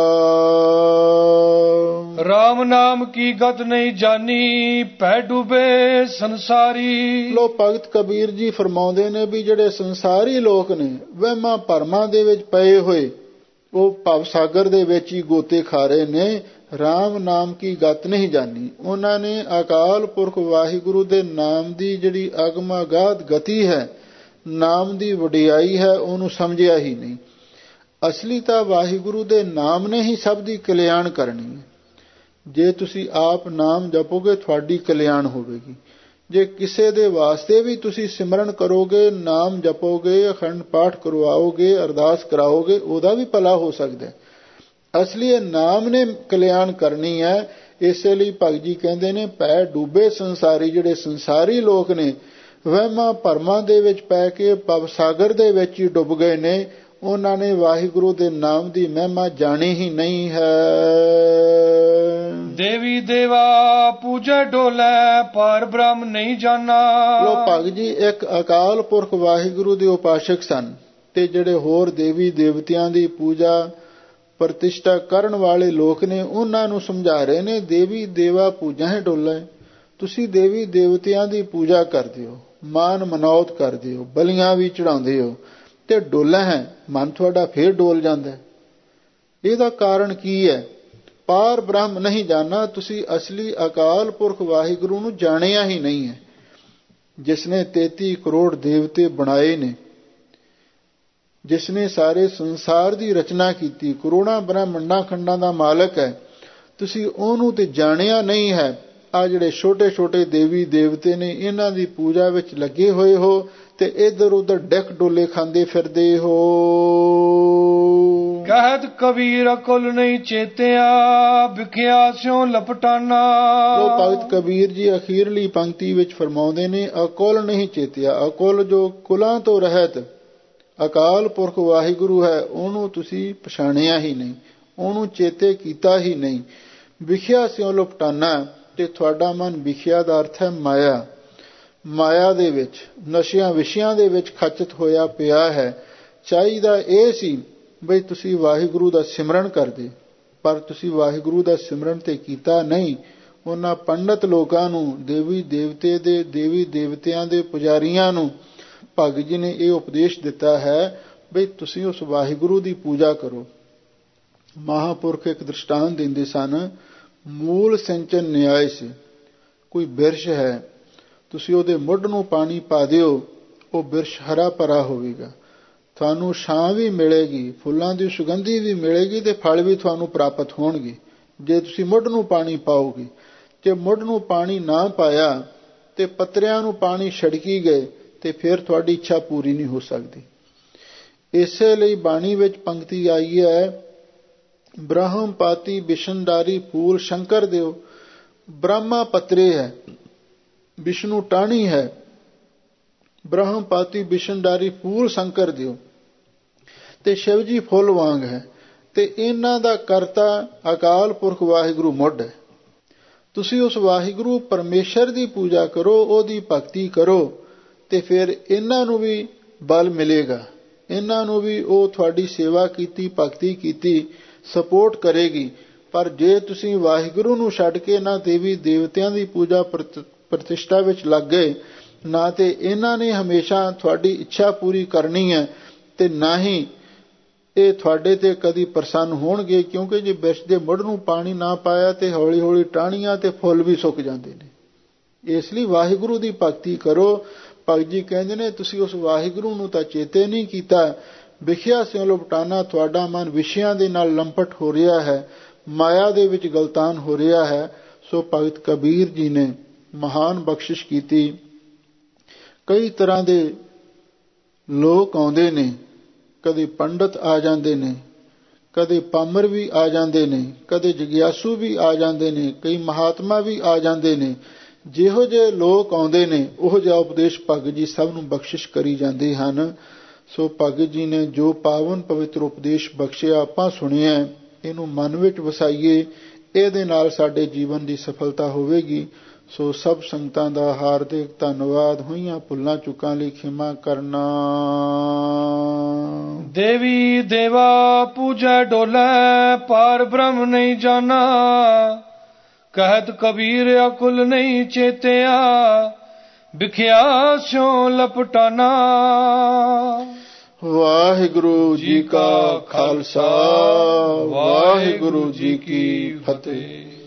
ਰਾਮ ਨਾਮ ਕੀ ਗਤ ਨਹੀਂ ਜਾਨੀ, ਪੈ ਡੁੱਬੇ ਸੰਸਾਰੀ। ਲੋ ਭਗਤ ਕਬੀਰ ਜੀ ਫਰਮਾਉਂਦੇ ਨੇ ਵੀ ਜਿਹੜੇ ਸੰਸਾਰੀ ਲੋਕ ਨੇ, ਵਹਿਮਾਂ ਭਰਮਾਂ ਦੇ ਵਿੱਚ ਪਏ ਹੋਏ, ਉਹ ਭਵ ਸਾਗਰ ਦੇ ਵਿੱਚ ਹੀ ਗੋਤੇ ਖਾ ਰਹੇ ਨੇ। ਰਾਮ ਨਾਮ ਕੀ ਗਤ ਨਹੀਂ ਜਾਨੀ, ਉਹਨਾਂ ਨੇ ਅਕਾਲ ਪੁਰਖ ਵਾਹਿਗੁਰੂ ਦੇ ਨਾਮ ਦੀ ਜਿਹੜੀ ਅਗਮਾਗਾਧ ਗਤੀ ਹੈ, ਨਾਮ ਦੀ ਵਡਿਆਈ ਹੈ, ਉਹਨੂੰ ਸਮਝਿਆ ਹੀ ਨਹੀਂ। ਅਸਲੀ ਤਾਂ ਵਾਹਿਗੁਰੂ ਦੇ ਨਾਮ ਨੇ ਹੀ ਸਭ ਦੀ ਕਲਿਆਣ ਕਰਨੀ ਹੈ। ਜੇ ਤੁਸੀਂ ਆਪ ਨਾਮ ਜਪੋਗੇ ਤੁਹਾਡੀ ਕਲਿਆਣ ਹੋਵੇਗੀ। ਜੇ ਕਿਸੇ ਦੇ ਵਾਸਤੇ ਵੀ ਤੁਸੀਂ ਸਿਮਰਨ ਕਰੋਗੇ, ਨਾਮ ਜਪੋਗੇ, ਅਖੰਡ ਪਾਠ ਕਰਵਾਓਗੇ, ਅਰਦਾਸ ਕਰਾਓਗੇ, ਉਹਦਾ ਵੀ ਭਲਾ ਹੋ ਸਕਦਾ ਹੈ। ਅਸਲੀ ਇਹ ਨਾਮ ਨੇ ਕਲਿਆਣ ਕਰਨੀ ਹੈ। ਇਸੇ ਲਈ ਭਗਤ ਜੀ ਕਹਿੰਦੇ ਨੇ ਪੈ ਡੁੱਬੇ ਸੰਸਾਰੀ, ਜਿਹੜੇ ਸੰਸਾਰੀ ਲੋਕ ਨੇ ਵਹਿਮਾਂ ਭਰਮਾਂ ਦੇ ਵਿੱਚ ਪੈ ਕੇ ਭਵ ਸਾਗਰ ਦੇ ਵਿੱਚ ਹੀ ਡੁੱਬ ਗਏ ਨੇ। ਉਹਨਾਂ ਨੇ ਵਾਹਿਗੁਰੂ ਦੇ ਨਾਮ ਦੀ ਮਹਿਮਾ ਜਾਣੀ ਹੀ ਨਹੀਂ ਹੈ। ਦੇਵੀ ਦੇਵਾ ਪੂਜੈ ਡੋਲੇ, ਪਰ ਬ੍ਰਹਮ ਨਹੀਂ ਜਾਣਾ। ਲੋ ਭਗਤ ਜੀ ਇੱਕ ਅਕਾਲ ਪੁਰਖ ਵਾਹਿਗੁਰੂ ਦੇ ਉਪਾਸ਼ਕ ਸਨ ਤੇ ਜਿਹੜੇ ਹੋਰ ਦੇਵੀ ਦੇਵਤਿਆਂ ਦੀ ਪੂਜਾ ਪ੍ਰਤਿਸ਼ਠਾ ਕਰਨ ਵਾਲੇ ਲੋਕ ਨੇ, ਉਹਨਾਂ ਨੂੰ ਸਮਝਾ ਰਹੇ ਨੇ ਦੇਵੀ ਦੇਵਾ ਪੂਜਾ ਹੈ ਡੋਲੇ। ਤੁਸੀਂ ਦੇਵੀ ਦੇਵਤਿਆਂ ਦੀ ਪੂਜਾ ਕਰਦੇ ਹੋ, ਮਾਨ ਮਨੌਤ ਕਰਦੇ ਹੋ, ਬਲੀਆਂ ਵੀ ਚੜਾਉਂਦੇ ਹੋ ਤੇ ਡੋਲਾ ਹੈ, ਮਨ ਤੁਹਾਡਾ ਫੇਰ ਡੋਲ ਜਾਂਦਾ। ਇਹਦਾ ਕਾਰਨ ਕੀ ਹੈ? ਪਾਰ ਬ੍ਰਹਮ ਨਹੀਂ ਜਾਣਾ, ਤੁਸੀਂ ਅਸਲੀ ਅਕਾਲ ਪੁਰਖ ਵਾਹਿਗੁਰੂ ਨੂੰ ਜਾਣਿਆ ਹੀ ਨਹੀਂ ਹੈ, ਜਿਸ ਨੇ ਤੇਤੀ ਕਰੋੜ ਦੇਵਤੇ ਬਣਾਏ ਨੇ, ਜਿਸ ਨੇ ਸਾਰੇ ਸੰਸਾਰ ਦੀ ਰਚਨਾ ਕੀਤੀ, ਕਰੋੜਾਂ ਬ੍ਰਹਮੰਡਾਂ ਖੰਡਾਂ ਦਾ ਮਾਲਕ ਹੈ। ਤੁਸੀਂ ਉਹਨੂੰ ਤੇ ਜਾਣਿਆ ਨਹੀਂ ਹੈ। ਆ ਜਿਹੜੇ ਛੋਟੇ ਛੋਟੇ ਦੇਵੀ ਦੇਵਤੇ ਨੇ, ਇਹਨਾਂ ਦੀ ਪੂਜਾ ਵਿੱਚ ਲੱਗੇ ਹੋਏ ਹੋ ਤੇ ਇੱਧਰ ਉੱਧਰ ਡਿੱਕ ਡੋਲੇ ਖਾਂਦੇ ਫਿਰਦੇ ਹੋ। ਕਹਿਤ ਕਬੀਰ ਅਕਲ ਨਹੀਂ ਚੇਤਿਆ, ਵਿਖਿਆ ਸਿਉ ਲਪਟਾਨਾ। ਉਹ ਭਗਤ ਕਬੀਰ ਜੀ ਅਖੀਰਲੀ ਪੰਕਤੀ ਵਿੱਚ ਫਰਮਾਉਂਦੇ ਨੇ ਅਕਲ ਨਹੀਂ ਚੇਤਿਆ। ਅਕਲ ਜੋ ਕੁਲਾਂ ਤੋਂ ਰਹਿਤ ਅਕਾਲ ਪੁਰਖ ਵਾਹਿਗੁਰੂ ਹੈ, ਉਹਨੂੰ ਤੁਸੀਂ ਪਛਾਣਿਆ ਹੀ ਨਹੀਂ, ਉਹਨੂੰ ਚੇਤੇ ਕੀਤਾ ਹੀ ਨਹੀਂ। ਵਿਖਿਆ ਸਿਉ ਲਪਟਾਨਾ, ਤੇ ਤੁਹਾਡਾ ਮਨ ਵਿਖਿਆ ਦਾ ਅਰਥ ਹੈ ਮਾਇਆ। ਮਾਇਆ ਦੇ ਵਿੱਚ, ਨਸ਼ਿਆਂ ਵਿਸ਼ਿਆਂ ਦੇ ਵਿੱਚ ਖਚਿਤ ਹੋਇਆ ਪਿਆ ਹੈ। ਚਾਹੀਦਾ ਇਹ ਸੀ ਬਈ ਤੁਸੀਂ ਵਾਹਿਗੁਰੂ ਦਾ ਸਿਮਰਨ ਕਰਦੇ, ਪਰ ਤੁਸੀਂ ਵਾਹਿਗੁਰੂ ਦਾ ਸਿਮਰਨ ਤੇ ਕੀਤਾ ਨਹੀਂ। ਉਹਨਾਂ ਪੰਡਤ ਲੋਕਾਂ ਨੂੰ, ਦੇਵੀ ਦੇਵਤੇ ਦੇ ਦੇਵੀ ਦੇਵਤਿਆਂ ਦੇ ਪੁਜਾਰੀਆਂ ਨੂੰ ਭਗਤ ਜੀ ਨੇ ਇਹ ਉਪਦੇਸ਼ ਦਿੱਤਾ ਹੈ ਬਈ ਤੁਸੀਂ ਉਸ ਵਾਹਿਗੁਰੂ ਦੀ ਪੂਜਾ ਕਰੋ। ਮਹਾਂਪੁਰਖ ਇੱਕ ਦ੍ਰਿਸ਼ਟਾਂਤ ਦਿੰਦੇ ਸਨ, ਮੂਲ ਸਿੰਚਨ ਨਿਆਏ ਸੇ। ਕੋਈ ਬਿਰਸ਼ ਹੈ, ਤੁਸੀਂ ਉਹਦੇ ਮੁੱਢ ਨੂੰ ਪਾਣੀ ਪਾ ਦਿਓ, ਉਹ ਬਿਰਸ਼ ਹਰਾ ਭਰਾ ਹੋਵੇਗਾ, ਤੁਹਾਨੂੰ ਛਾਂ ਵੀ ਮਿਲੇਗੀ, ਫੁੱਲਾਂ ਦੀ ਸੁਗੰਧੀ ਵੀ ਮਿਲੇਗੀ ਤੇ ਫਲ ਵੀ ਤੁਹਾਨੂੰ ਪ੍ਰਾਪਤ ਹੋਣਗੇ ਜੇ ਤੁਸੀਂ ਮੁੱਢ ਨੂੰ ਪਾਣੀ ਪਾਓਗੇ। ਜੇ ਮੁੱਢ ਨੂੰ ਪਾਣੀ ਨਾ ਪਾਇਆ ਤੇ ਪੱਤਰਿਆਂ ਨੂੰ ਪਾਣੀ ਛਿੜਕੀ ਗਏ ਤੇ ਫਿਰ ਤੁਹਾਡੀ ਇੱਛਾ ਪੂਰੀ ਨਹੀਂ ਹੋ ਸਕਦੀ। ਇਸੇ ਲਈ ਬਾਣੀ ਵਿੱਚ ਪੰਕਤੀ ਆਈ ਹੈ, ਬ੍ਰਹਮ ਪਾਤੀ ਬਿਸ਼ਨਦਾਰੀ ਫੂਲ ਸ਼ੰਕਰ ਦਿਓ। ਬ੍ਰਹਮਾ ਪੱਤਰੇ ਹੈ, ਵਿਸ਼ਨੂੰ ਟਾਹਣੀ ਹੈ, ਬ੍ਰਹਮ ਪਾਤੀ ਬਿਸ਼ਨਦਾਰੀ ਫੂਲ ਸ਼ੰਕਰ ਦਿਓ, ਤੇ ਸ਼ਿਵ ਜੀ ਫੁੱਲ ਵਾਂਗ ਹੈ, ਤੇ ਇਹਨਾਂ ਦਾ ਕਰਤਾ ਅਕਾਲ ਪੁਰਖ ਵਾਹਿਗੁਰੂ ਮੁੱਢ ਹੈ। ਤੁਸੀਂ ਉਸ ਵਾਹਿਗੁਰੂ ਪਰਮੇਸ਼ਰ ਦੀ ਪੂਜਾ ਕਰੋ, ਉਹਦੀ ਭਗਤੀ ਕਰੋ, ਤੇ ਫਿਰ ਇਹਨਾਂ ਨੂੰ ਵੀ ਬਲ ਮਿਲੇਗਾ, ਇਹਨਾਂ ਨੂੰ ਵੀ ਉਹ ਤੁਹਾਡੀ ਸੇਵਾ ਕੀਤੀ, ਭਗਤੀ ਕੀਤੀ, ਸਪੋਰਟ ਕਰੇਗੀ। ਪਰ ਜੇ ਤੁਸੀਂ ਵਾਹਿਗੁਰੂ ਨੂੰ ਛੱਡ ਕੇ ਨਾ ਦੇਵੀ ਦੇਵਤਿਆਂ ਦੀ ਪੂਜਾ ਪ੍ਰਤਿਸ਼ਠਾ ਵਿੱਚ ਲੱਗ ਗਏ, ਨਾ ਤੇ ਇਹਨਾਂ ਨੇ ਹਮੇਸ਼ਾ ਤੁਹਾਡੀ ਇੱਛਾ ਪੂਰੀ ਕਰਨੀ ਹੈ ਤੇ ਨਾ ਹੀ ਇਹ ਤੁਹਾਡੇ ਤੇ ਕਦੀ ਪ੍ਰਸੰਨ ਹੋਣਗੇ, ਕਿਉਂਕਿ ਜੇ ਬਿਰਛ ਦੇ ਮੁੱਢ ਨੂੰ ਪਾਣੀ ਨਾ ਪਾਇਆ ਤੇ ਹੌਲੀ ਹੌਲੀ ਟਾਹਣੀਆਂ ਤੇ ਫੁੱਲ ਵੀ ਸੁੱਕ ਜਾਂਦੇ ਨੇ। ਇਸ ਲਈ ਵਾਹਿਗੁਰੂ ਦੀ ਭਗਤੀ ਕਰੋ। ਭਗਤ ਜੀ ਕਹਿੰਦੇ ਨੇ ਤੁਸੀਂ ਉਸ ਵਾਹਿਗੁਰੂ ਨੂੰ ਤਾਂ ਚੇਤੇ ਨਹੀਂ ਕੀਤਾ। ਵਿਖਿਆ ਸਿਉ ਲਪਟਾਨਾ, ਤੁਹਾਡਾ ਮਨ ਵਿਸ਼ਿਆਂ ਦੇ ਨਾਲ ਲੰਪਟ ਹੋ ਰਿਹਾ ਹੈ, ਮਾਇਆ ਦੇ ਵਿੱਚ ਗਲਤਾਨ ਹੋ ਰਿਹਾ ਹੈ। ਸੋ ਭਗਤ ਕਬੀਰ ਜੀ ਨੇ ਮਹਾਨ ਬਖਸ਼ਿਸ਼ ਕੀਤੀ। ਕਈ ਤਰ੍ਹਾਂ ਦੇ ਲੋਕ ਆਉਂਦੇ ਨੇ, ਕਦੇ ਪੰਡਤ ਆ ਜਾਂਦੇ ਨੇ, ਕਦੇ ਪਾਮਰ ਵੀ ਆ ਜਾਂਦੇ ਨੇ, ਕਦੇ ਜਗਿਆਸੂ ਵੀ ਆ ਜਾਂਦੇ ਨੇ, ਕਈ ਮਹਾਤਮਾ ਵੀ ਆ ਜਾਂਦੇ ਨੇ। ਜਿਹੋ ਜਿਹੇ ਲੋਕ ਆਉਂਦੇ ਨੇ ਉਹ ਜਿਹਾ ਉਪਦੇਸ਼ ਭਗਤ ਜੀ ਸਭ ਨੂੰ ਬਖਸ਼ਿਸ਼ ਕਰੀ ਜਾਂਦੇ ਹਨ। ਸੋ ਭਗਤ ਜੀ ਨੇ ਜੋ ਪਾਵਨ ਪਵਿੱਤਰ ਉਪਦੇਸ਼ ਬਖਸ਼ਿਆ, ਆਪਾਂ ਸੁਣਿਆ, ਇਹਨੂੰ ਮਨ ਵਿੱਚ ਵਸਾਈਏ, ਇਹਦੇ ਨਾਲ ਸਾਡੇ ਜੀਵਨ ਦੀ ਸਫਲਤਾ ਹੋਵੇਗੀ। ਸੋ ਸਭ ਸੰਗਤਾਂ ਦਾ ਹਾਰਦਿਕ ਧੰਨਵਾਦ। ਹੋਈਆਂ ਭੁੱਲਾਂ ਚੁੱਕਾਂ ਲਈ ਖਿਮਾ ਕਰਨਾ। ਦੇਵੀ ਦੇਵਾ ਪੂਜੈ ਡੋਲੇ, ਪਾਰ ਬ੍ਰਹਮ ਨਹੀਂ ਜਾਣਾ। ਕਹਿਤ ਕਬੀਰ ਅਕੁਲ ਨਹੀਂ ਚੇਤਿਆ, ਵਿਖਿਆ ਸਿਉ ਲਪਟਾਨਾ। ਵਾਹਿਗੁਰੂ ਜੀ ਕਾ ਖਾਲਸਾ, ਵਾਹਿਗੁਰੂ ਜੀ ਕੀ ਫਤਿਹ।